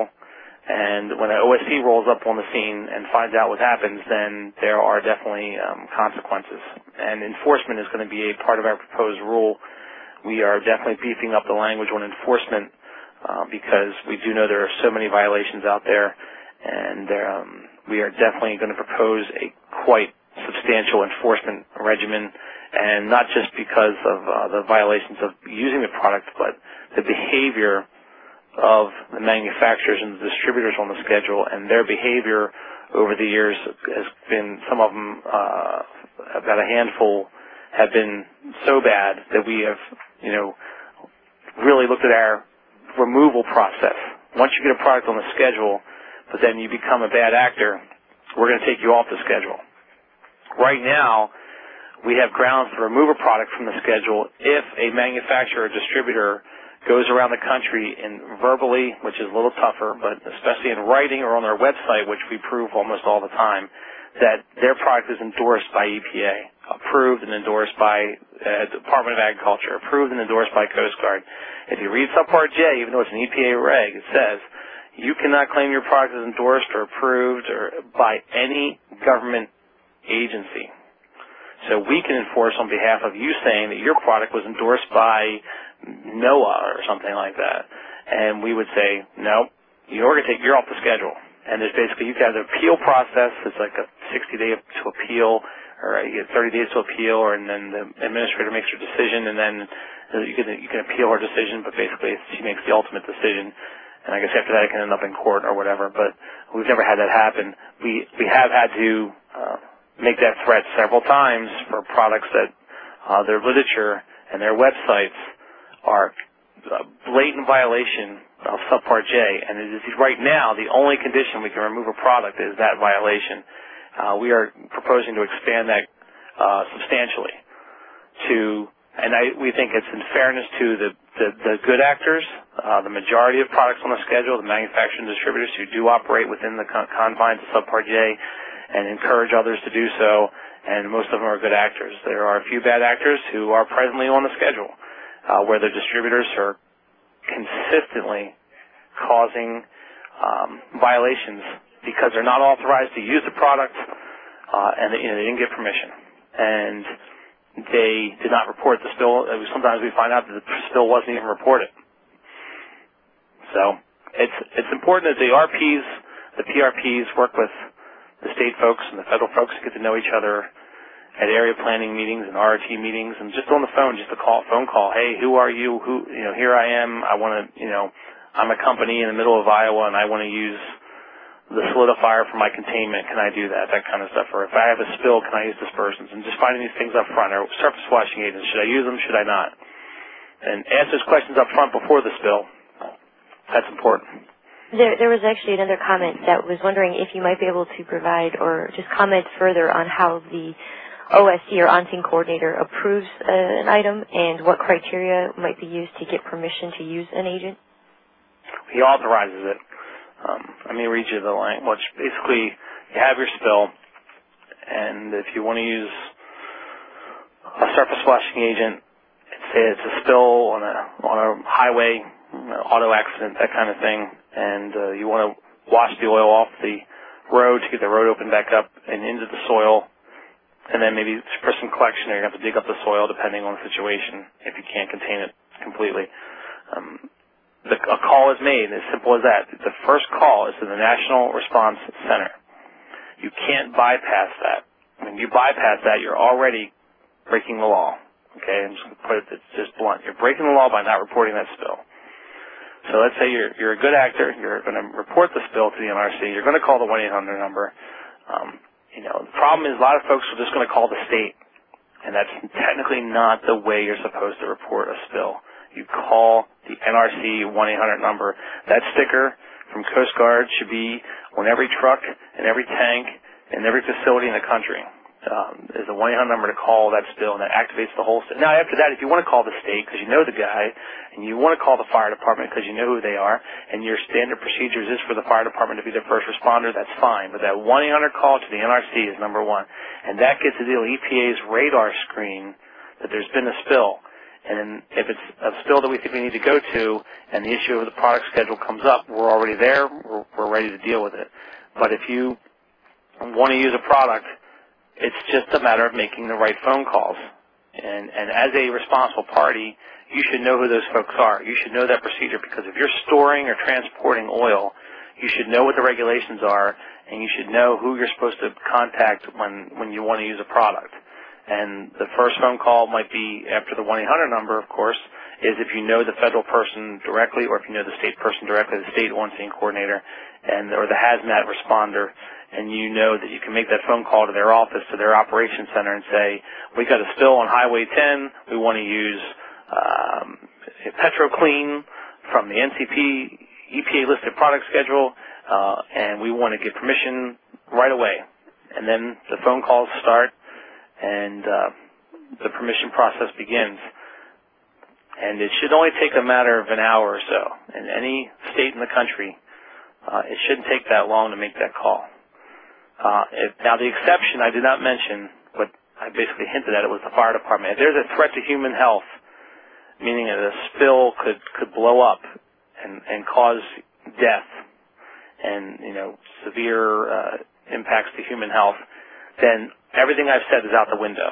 And when an O S C rolls up on the scene and finds out what happens, then there are definitely um, consequences. And enforcement is going to be a part of our proposed rule. We are definitely beefing up the language on enforcement uh, because we do know there are so many violations out there, and um, we are definitely going to propose a quite substantial enforcement regimen, and not just because of uh, the violations of using the product, but the behavior of the manufacturers and the distributors on the schedule, and their behavior over the years has been, some of them, uh, about a handful, have been so bad that we have, you know, really looked at our removal process. Once you get a product on the schedule, but then you become a bad actor, we're going to take you off the schedule. Right now, we have grounds to remove a product from the schedule if a manufacturer or distributor goes around the country and verbally, which is a little tougher, but especially in writing or on their website, which we prove almost all the time, that their product is endorsed by E P A, approved and endorsed by uh, Department of Agriculture, approved and endorsed by Coast Guard. If you read Subpart J, even though it's an E P A reg, it says you cannot claim your product is endorsed or approved or by any government agency. So we can enforce on behalf of you saying that your product was endorsed by NOAA or something like that. And we would say, no, you're going to take, you're off the schedule. And there's basically, you've got an appeal process. It's like a sixty day to appeal, or you get thirty days to appeal, or and then the administrator makes her decision, and then you can, you can appeal her decision, but basically she makes the ultimate decision. And I guess after that it can end up in court or whatever, but we've never had that happen. We, we have had to uh, make that threat several times for products that uh, their literature and their websites are a blatant violation of Subpart J, and it is right now the only condition we can remove a product is that violation. Uh, we are proposing to expand that uh, substantially to, and I, we think it's in fairness to the, the, the good actors, uh, the majority of products on the schedule, the manufacturers and distributors who do operate within the con- confines of Subpart J and encourage others to do so, and most of them are good actors. There are a few bad actors who are presently on the schedule, uh, where the distributors are consistently causing um, violations because they're not authorized to use the product uh, and they, you know, they didn't get permission. And they did not report the spill. Sometimes we find out that the spill wasn't even reported. So it's it's important that the R Ps, the P R Ps work with the state folks and the federal folks to get to know each other at area planning meetings and R R T meetings, and just on the phone, just a call, phone call. Hey, who are you? Who, you know, here I am. I want to, you know, I'm a company in the middle of Iowa, and I want to use the solidifier for my containment. Can I do that? That kind of stuff. Or if I have a spill, can I use dispersants? And just finding these things up front. Or surface washing agents, should I use them? Should I not? And ask those questions up front before the spill. That's important. There, there was actually another comment that was wondering if you might be able to provide or just comment further on how the O S C or on-scene coordinator approves uh, an item and what criteria might be used to get permission to use an agent. He authorizes it. Um, let me read you the language. Basically, you have your spill, and if you want to use a surface washing agent, say it's a spill on a on a highway, auto accident, that kind of thing, and uh, you want to wash the oil off the road to get the road opened back up and into the soil, and then maybe for some collection, you're going to have to dig up the soil depending on the situation if you can't contain it completely. Um, the, a call is made, as simple as that. The first call is to the National Response Center. You can't bypass that. When you bypass that, you're already breaking the law. Okay, I'm just going to put it, it's just blunt. You're breaking the law by not reporting that spill. So let's say you're, you're a good actor, you're going to report the spill to the N R C, you're going to call the one eight hundred number. Um, you know, the problem is a lot of folks are just going to call the state, and that's technically not the way you're supposed to report a spill. You call the N R C one eight hundred number. That sticker from Coast Guard should be on every truck and every tank and every facility in the country. Um, there's a one eight hundred number to call that spill, and that activates the whole state. Now, after that, if you want to call the state because you know the guy, and you want to call the fire department because you know who they are, and your standard procedures is for the fire department to be the first responder, that's fine. But that one eight hundred call to the N R C is number one, and that gets the deal E P A's radar screen that there's been a spill. And then if it's a spill that we think we need to go to, and the issue of the product schedule comes up, we're already there. We're, we're ready to deal with it. But if you want to use a product, it's just a matter of making the right phone calls. And, and as a responsible party, you should know who those folks are. You should know that procedure because if you're storing or transporting oil, you should know what the regulations are, and you should know who you're supposed to contact when, when you want to use a product. And the first phone call might be after the one eight hundred number, of course, is if you know the federal person directly or if you know the state person directly, the state on-scene coordinator, and or the hazmat responder, and you know that you can make that phone call to their office, to their operations center, and say, we got a spill on Highway ten. We want to use um, PetroClean from the N C P E P A-listed product schedule, uh, and we want to get permission right away. And then the phone calls start, and uh, the permission process begins. And it should only take a matter of an hour or so. In any state in the country, uh, it shouldn't take that long to make that call. Uh, if, now, the exception I did not mention, but I basically hinted at it, was the fire department. If there's a threat to human health, meaning that a spill could, could blow up and, and cause death and, you know, severe uh, impacts to human health, then everything I've said is out the window.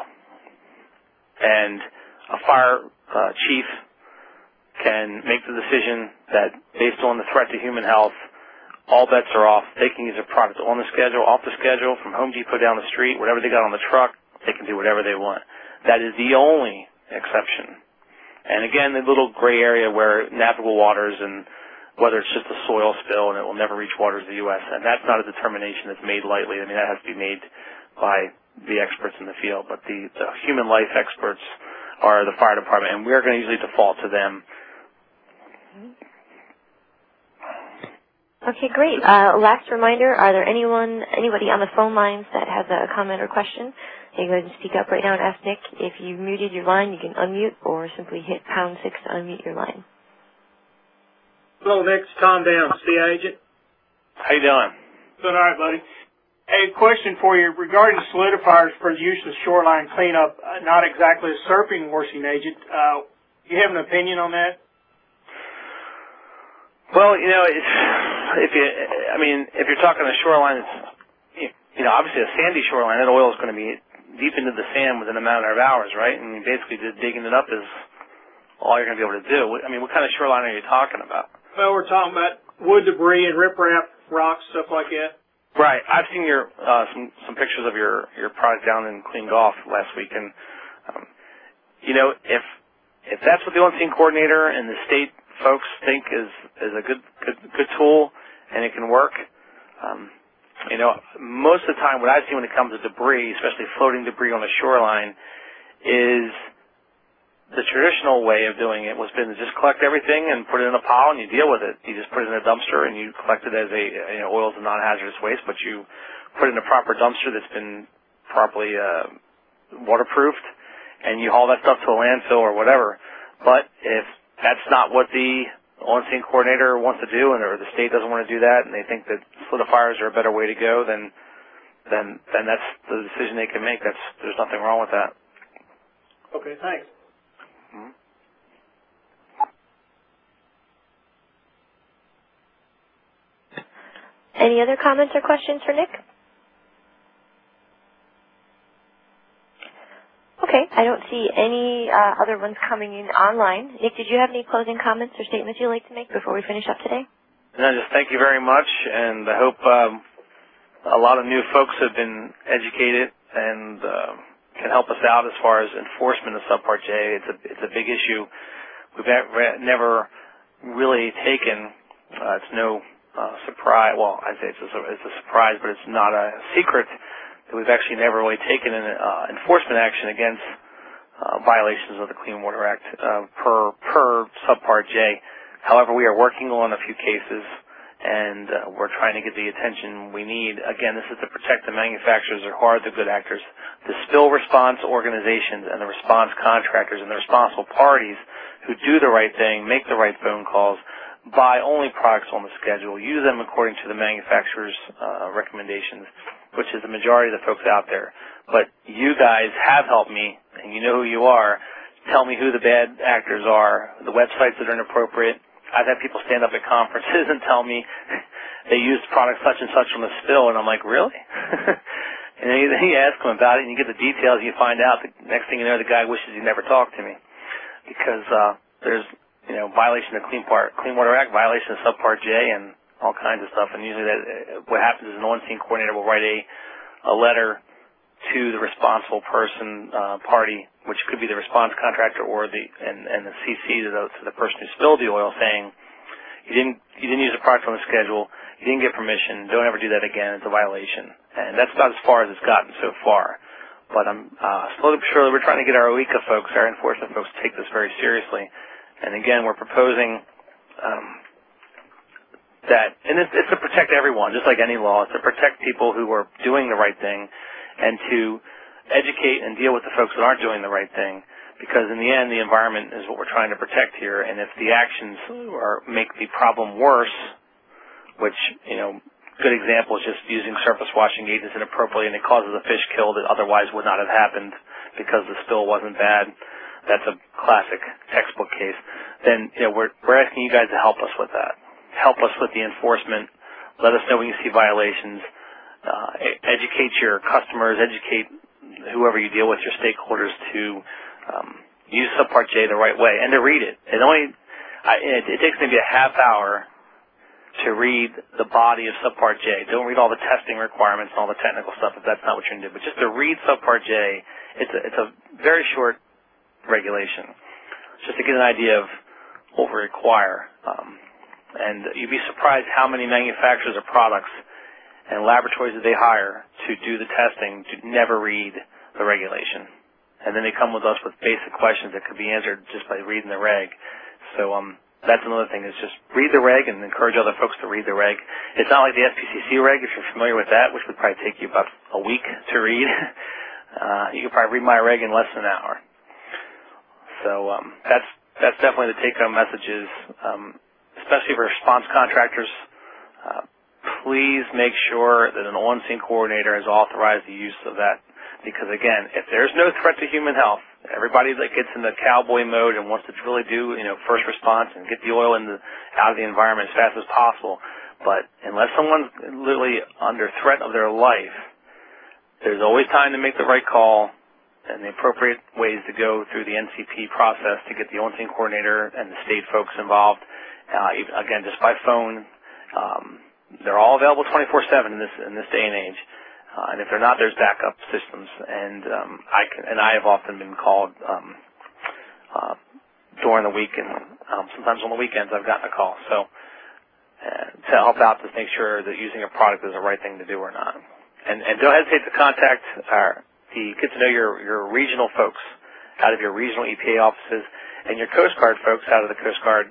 And a fire uh, chief can make the decision that based on the threat to human health, all bets are off. They can use a product on the schedule, off the schedule, from Home Depot down the street, whatever they got on the truck, they can do whatever they want. That is the only exception. And again, the little gray area where navigable waters and whether it's just a soil spill and it will never reach waters of the U S, and that's not a determination that's made lightly. I mean, that has to be made by the experts in the field. But the, the human life experts are the fire department, and we're going to usually default to them. Okay, great. Uh, last reminder, are there anyone, anybody on the phone lines that has a comment or question? You can go ahead and speak up right now and ask Nick. If you muted your line, you can unmute or simply hit pound six to unmute your line. Hello, Nick. It's Tom Downs, C I agent. How you doing? Doing all right, buddy. Hey, question for you regarding solidifiers for the use of shoreline cleanup. Uh, not exactly a surfing washing agent. Uh, do you have an opinion on that? Well, you know, it's, if you, I mean, if you're talking a shoreline, it's, you know, obviously a sandy shoreline, that oil is going to be deep into the sand within a matter of hours, right? And basically just digging it up is all you're going to be able to do. I mean, what kind of shoreline are you talking about? Well, we're talking about wood debris and riprap, rocks, stuff like that. Right. I've seen your uh, some some pictures of your your product down in Clean Golf last week, and um, you know, if if that's what the on-scene coordinator and the state folks think is is a good good good tool and it can work, um, you know, most of the time what I see when it comes to debris, especially floating debris on the shoreline, is the traditional way of doing it was been to just collect everything and put it in a pile and you deal with it. You just put it in a dumpster and you collect it as a, you know, oil is a non-hazardous waste, but you put it in a proper dumpster that's been properly uh, waterproofed, and you haul that stuff to a landfill or whatever. But if that's not what the on-scene coordinator wants to do, and or the state doesn't want to do that, and they think that solidifiers are a better way to go, then then then that's the decision they can make. That's there's nothing wrong with that. Okay, thanks. Mm-hmm. Any other comments or questions for Nick? Okay, I don't see any uh, other ones coming in online. Nick, did you have any closing comments or statements you'd like to make before we finish up today? No, just thank you very much, and I hope um, a lot of new folks have been educated and uh, can help us out as far as enforcement of Subpart J. It's a it's a big issue. We've never really taken. Uh, it's no uh, surprise. Well, I'd say it's a, it's a surprise, but it's not a secret that we've actually never really taken an uh, enforcement action against uh, violations of the Clean Water Act uh, per per Subpart J. However, we are working on a few cases, and uh, we're trying to get the attention we need. Again, this is to protect the manufacturers who are the good actors, the spill response organizations and the response contractors and the responsible parties who do the right thing, make the right phone calls, buy only products on the schedule, use them according to the manufacturer's uh, recommendations, which is the majority of the folks out there. But you guys have helped me, and you know who you are. Tell me who the bad actors are, the websites that are inappropriate. I've had people stand up at conferences and tell me they used product such and such on the spill, and I'm like, really? And then you, then you ask them about it, and you get the details, and you find out the next thing you know, the guy wishes he never talked to me because uh, there's, you know, violation of Clean, Part, Clean Water Act, violation of Subpart J, and all kinds of stuff. And usually that, what happens is an on-scene coordinator will write a, a letter to the responsible person, uh, party, which could be the response contractor or the and, and the C C to the, to the person who spilled the oil, saying you didn't you didn't use the product on the schedule, you didn't get permission, don't ever do that again. It's a violation, and that's about as far as it's gotten so far. But I'm uh, slowly but surely we're trying to get our O E C A folks, our enforcement folks, to take this very seriously. And again, we're proposing um, that, and it's, it's to protect everyone, just like any law. It's to protect people who are doing the right thing, and to educate and deal with the folks that aren't doing the right thing, because in the end, the environment is what we're trying to protect here, and if the actions are, make the problem worse, which, you know, good example is just using surface washing agents inappropriately and it causes a fish kill that otherwise would not have happened because the spill wasn't bad. That's a classic textbook case. Then, you know, we're, we're asking you guys to help us with that. Help us with the enforcement. Let us know when you see violations. Uh, educate your customers, educate whoever you deal with, your stakeholders, to um, use Subpart J the right way and to read it. It only I, it, it takes maybe a half hour to read the body of Subpart J. Don't read all the testing requirements and all the technical stuff if that's not what you're going to do. But just to read Subpart J, it's a, it's a very short regulation, just to get an idea of what we require. Um, and you'd be surprised how many manufacturers of products and laboratories that they hire to do the testing to never read the regulation. And then they come with us with basic questions that could be answered just by reading the reg. So um, that's another thing, is just read the reg and encourage other folks to read the reg. It's not like the S P C C reg, if you're familiar with that, which would probably take you about a week to read. Uh, you could probably read my reg in less than an hour. So um, that's that's definitely the take-home messages, um, especially for response contractors. Uh, Please make sure that an on-scene coordinator has authorized the use of that, because again, if there's no threat to human health, everybody that gets in the cowboy mode and wants to really do, you know, first response and get the oil in the, out of the environment as fast as possible, but unless someone's literally under threat of their life, there's always time to make the right call and the appropriate ways to go through the N C P process to get the on-scene coordinator and the state folks involved. Uh, even, again, just by phone. Um, They're all available twenty-four seven in this in this day and age, uh, and if they're not, there's backup systems. And um, I can, and I have often been called um, uh, during the week, and um, sometimes on the weekends I've gotten a call. So uh, to help out to make sure that using a product is the right thing to do or not. And, and don't hesitate to contact our, the get to know your your regional folks out of your regional E P A offices, and your Coast Guard folks out of the Coast Guard,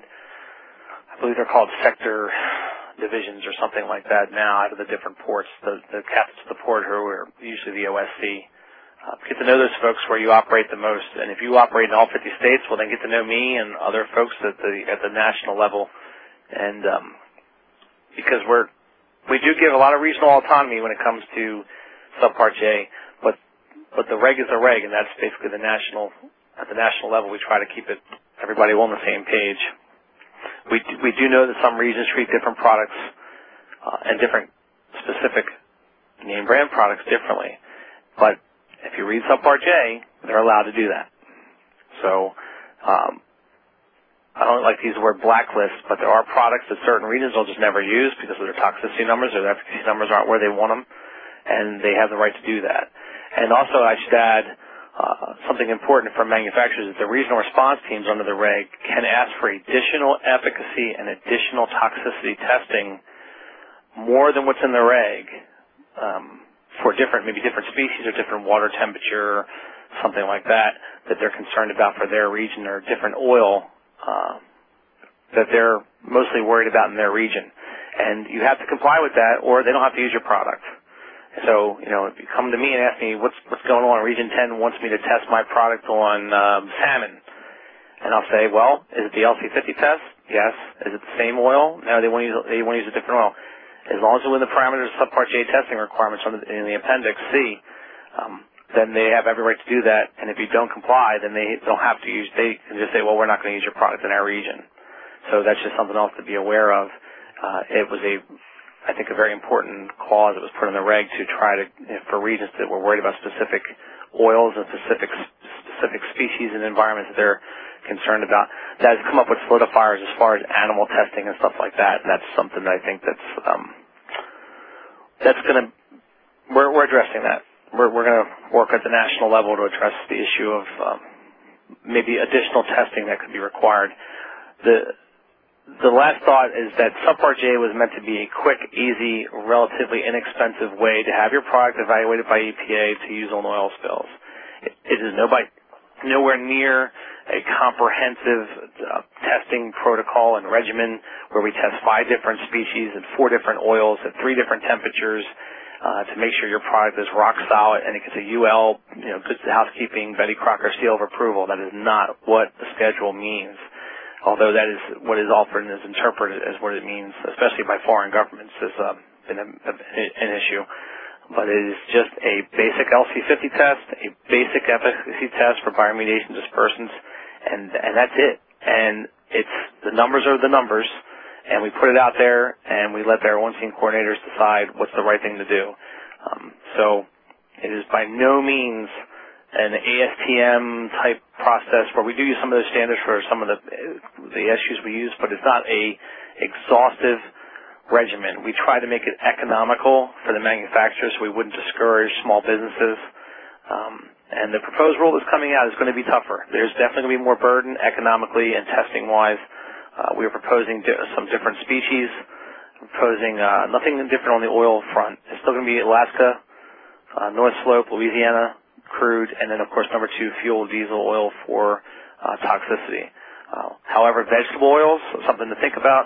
I believe they're called sector divisions or something like that now, out of the different ports, the, the captains of the port who are usually the O S C. Uh, get to know those folks where you operate the most, and if you operate in all fifty states, well, then get to know me and other folks at the at the national level, and um, because we're we do give a lot of regional autonomy when it comes to Subpart J, but but the reg is the reg, and that's basically the national at the national level. We try to keep it everybody on the same page. We do, we do know that some regions treat different products uh, and different specific name brand products differently, but if you read Subpart J, they're allowed to do that. So um, I don't like to use the word blacklist, but there are products that certain regions will just never use because of their toxicity numbers, or their efficacy numbers aren't where they want them, and they have the right to do that. And also I should add uh, something important for manufacturers is the regional response teams under the reg can ask for additional efficacy and additional toxicity testing more than what's in the reg. Um, for different, maybe different species or different water temperature, something like that, that they're concerned about for their region, or different oil uh, that they're mostly worried about in their region. And you have to comply with that, or they don't have to use your product. So, you know, if you come to me and ask me what's what's going on, Region ten wants me to test my product on um, salmon, and I'll say, well, is it the L C fifty test? Yes. Is it the same oil? No, they want to use they want to use a different oil. As long as it's within the parameters of Subpart J testing requirements in the Appendix C, um, then they have every right to do that. And if you don't comply, then they don't have to use. They can just say, "Well, we're not going to use your product in our region." So that's just something else to be aware of. Uh, it was a, I think, a very important clause that was put in the reg to try to, you know, for regions that were worried about specific oils and specific specific species and environments that they're concerned about, that has come up with solidifiers as far as animal testing and stuff like that, and that's something that I think that's um, that's going to we're, we're addressing that. We're, we're going to work at the national level to address the issue of um, maybe additional testing that could be required. The the last thought is that Subpart J was meant to be a quick, easy, relatively inexpensive way to have your product evaluated by E P A to use on oil spills. It, it is nobody, nowhere near a comprehensive uh, testing protocol and regimen where we test five different species and four different oils at three different temperatures uh, to make sure your product is rock solid and it gets a U L, you know, Good Housekeeping, Betty Crocker seal of approval. That is not what the schedule means, although that is what is often is interpreted as what it means, especially by foreign governments, has uh, been a, a, an issue. But it is just a basic L C fifty test, a basic efficacy test for bioremediation dispersants, and and that's it. And it's the numbers are the numbers, and we put it out there, and we let their one-scene coordinators decide what's the right thing to do. Um, so it is by no means an A S T M type process where we do use some of those standards for some of the the issues we use, but it's not a exhaustive regimen. We try to make it economical for the manufacturers so we wouldn't discourage small businesses. Um, and the proposed rule that's coming out is going to be tougher. There's definitely going to be more burden economically and testing-wise. Uh, we are proposing di- some different species, proposing uh, nothing different on the oil front. It's still going to be Alaska, uh, North Slope, Louisiana, crude, and then, of course, number two, fuel, diesel, oil for uh, toxicity. Uh, however, vegetable oils, something to think about.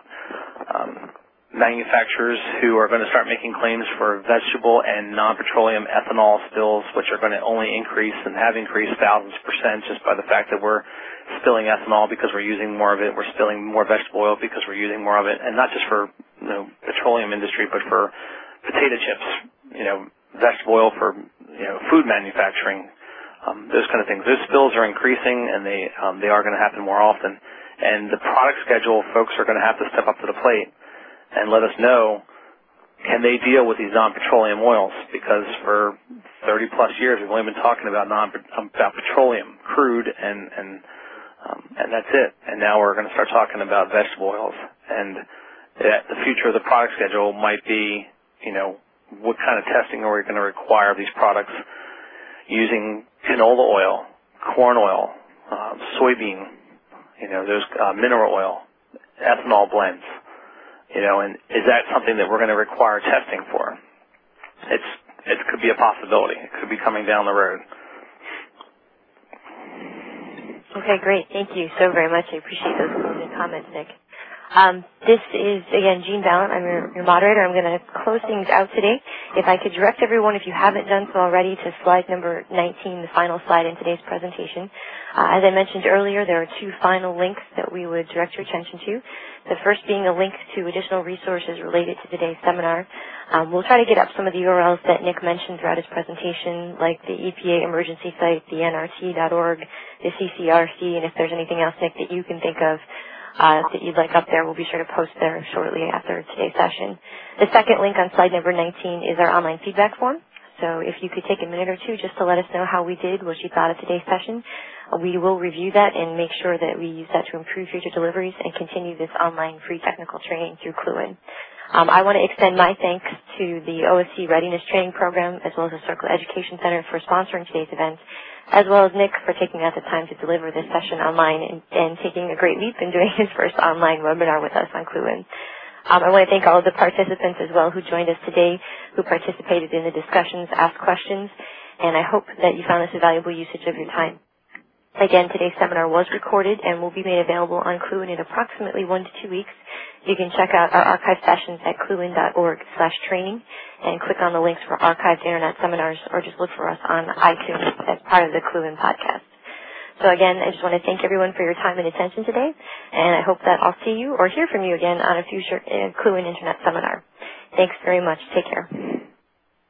Um, manufacturers who are going to start making claims for vegetable and non-petroleum ethanol spills, which are going to only increase and have increased thousands of percent just by the fact that we're spilling ethanol because we're using more of it. We're spilling more vegetable oil because we're using more of it, and not just for, you know, petroleum industry, but for potato chips, you know, vegetable oil for, you know, food manufacturing, um, those kind of things. Those spills are increasing, and they um, they are going to happen more often. And the product schedule, folks are going to have to step up to the plate and let us know, can they deal with these non-petroleum oils? Because for thirty plus years, we've only been talking about non about petroleum, crude, and and um, and that's it. And now we're going to start talking about vegetable oils. And that the future of the product schedule might be, you know, what kind of testing are we going to require of these products using canola oil, corn oil, uh, soybean, you know, those uh, mineral oil, ethanol blends. You know, and is that something that we're going to require testing for? It's it could be a possibility. It could be coming down the road. Okay, great. Thank you so very much. I appreciate those closing comments, Nick. Um, this is, again, Jean Valent. I'm your, your moderator. I'm going to close things out today. If I could direct everyone, if you haven't done so already, to slide number nineteen, the final slide in today's presentation. Uh, as I mentioned earlier, there are two final links that we would direct your attention to. The first being a link to additional resources related to today's seminar. Um, we'll try to get up some of the U R Ls that Nick mentioned throughout his presentation, like the E P A emergency site, the N R T dot org, the C C R C, and if there's anything else, Nick, that you can think of Uh, that you'd like up there, we'll be sure to post there shortly after today's session. The second link on slide number nineteen is our online feedback form. So if you could take a minute or two just to let us know how we did, what you thought of today's session, uh, we will review that and make sure that we use that to improve future deliveries and continue this online free technical training through Cluin. Um, I want to extend my thanks to the O S C Readiness Training Program as well as the Circle Education Center for sponsoring today's event, as well as Nick for taking out the time to deliver this session online and, and taking a great leap in doing his first online webinar with us on Cluin. Um, I want to thank all of the participants as well who joined us today, who participated in the discussions, asked questions, and I hope that you found this a valuable usage of your time. Again, today's seminar was recorded and will be made available on Cluin in approximately one to two weeks. You can check out our archive sessions at cluin dot org slash training and click on the links for archived internet seminars, or just look for us on iTunes as part of the Cluin podcast. So again, I just want to thank everyone for your time and attention today, and I hope that I'll see you or hear from you again on a future uh, Cluin internet seminar. Thanks very much. Take care.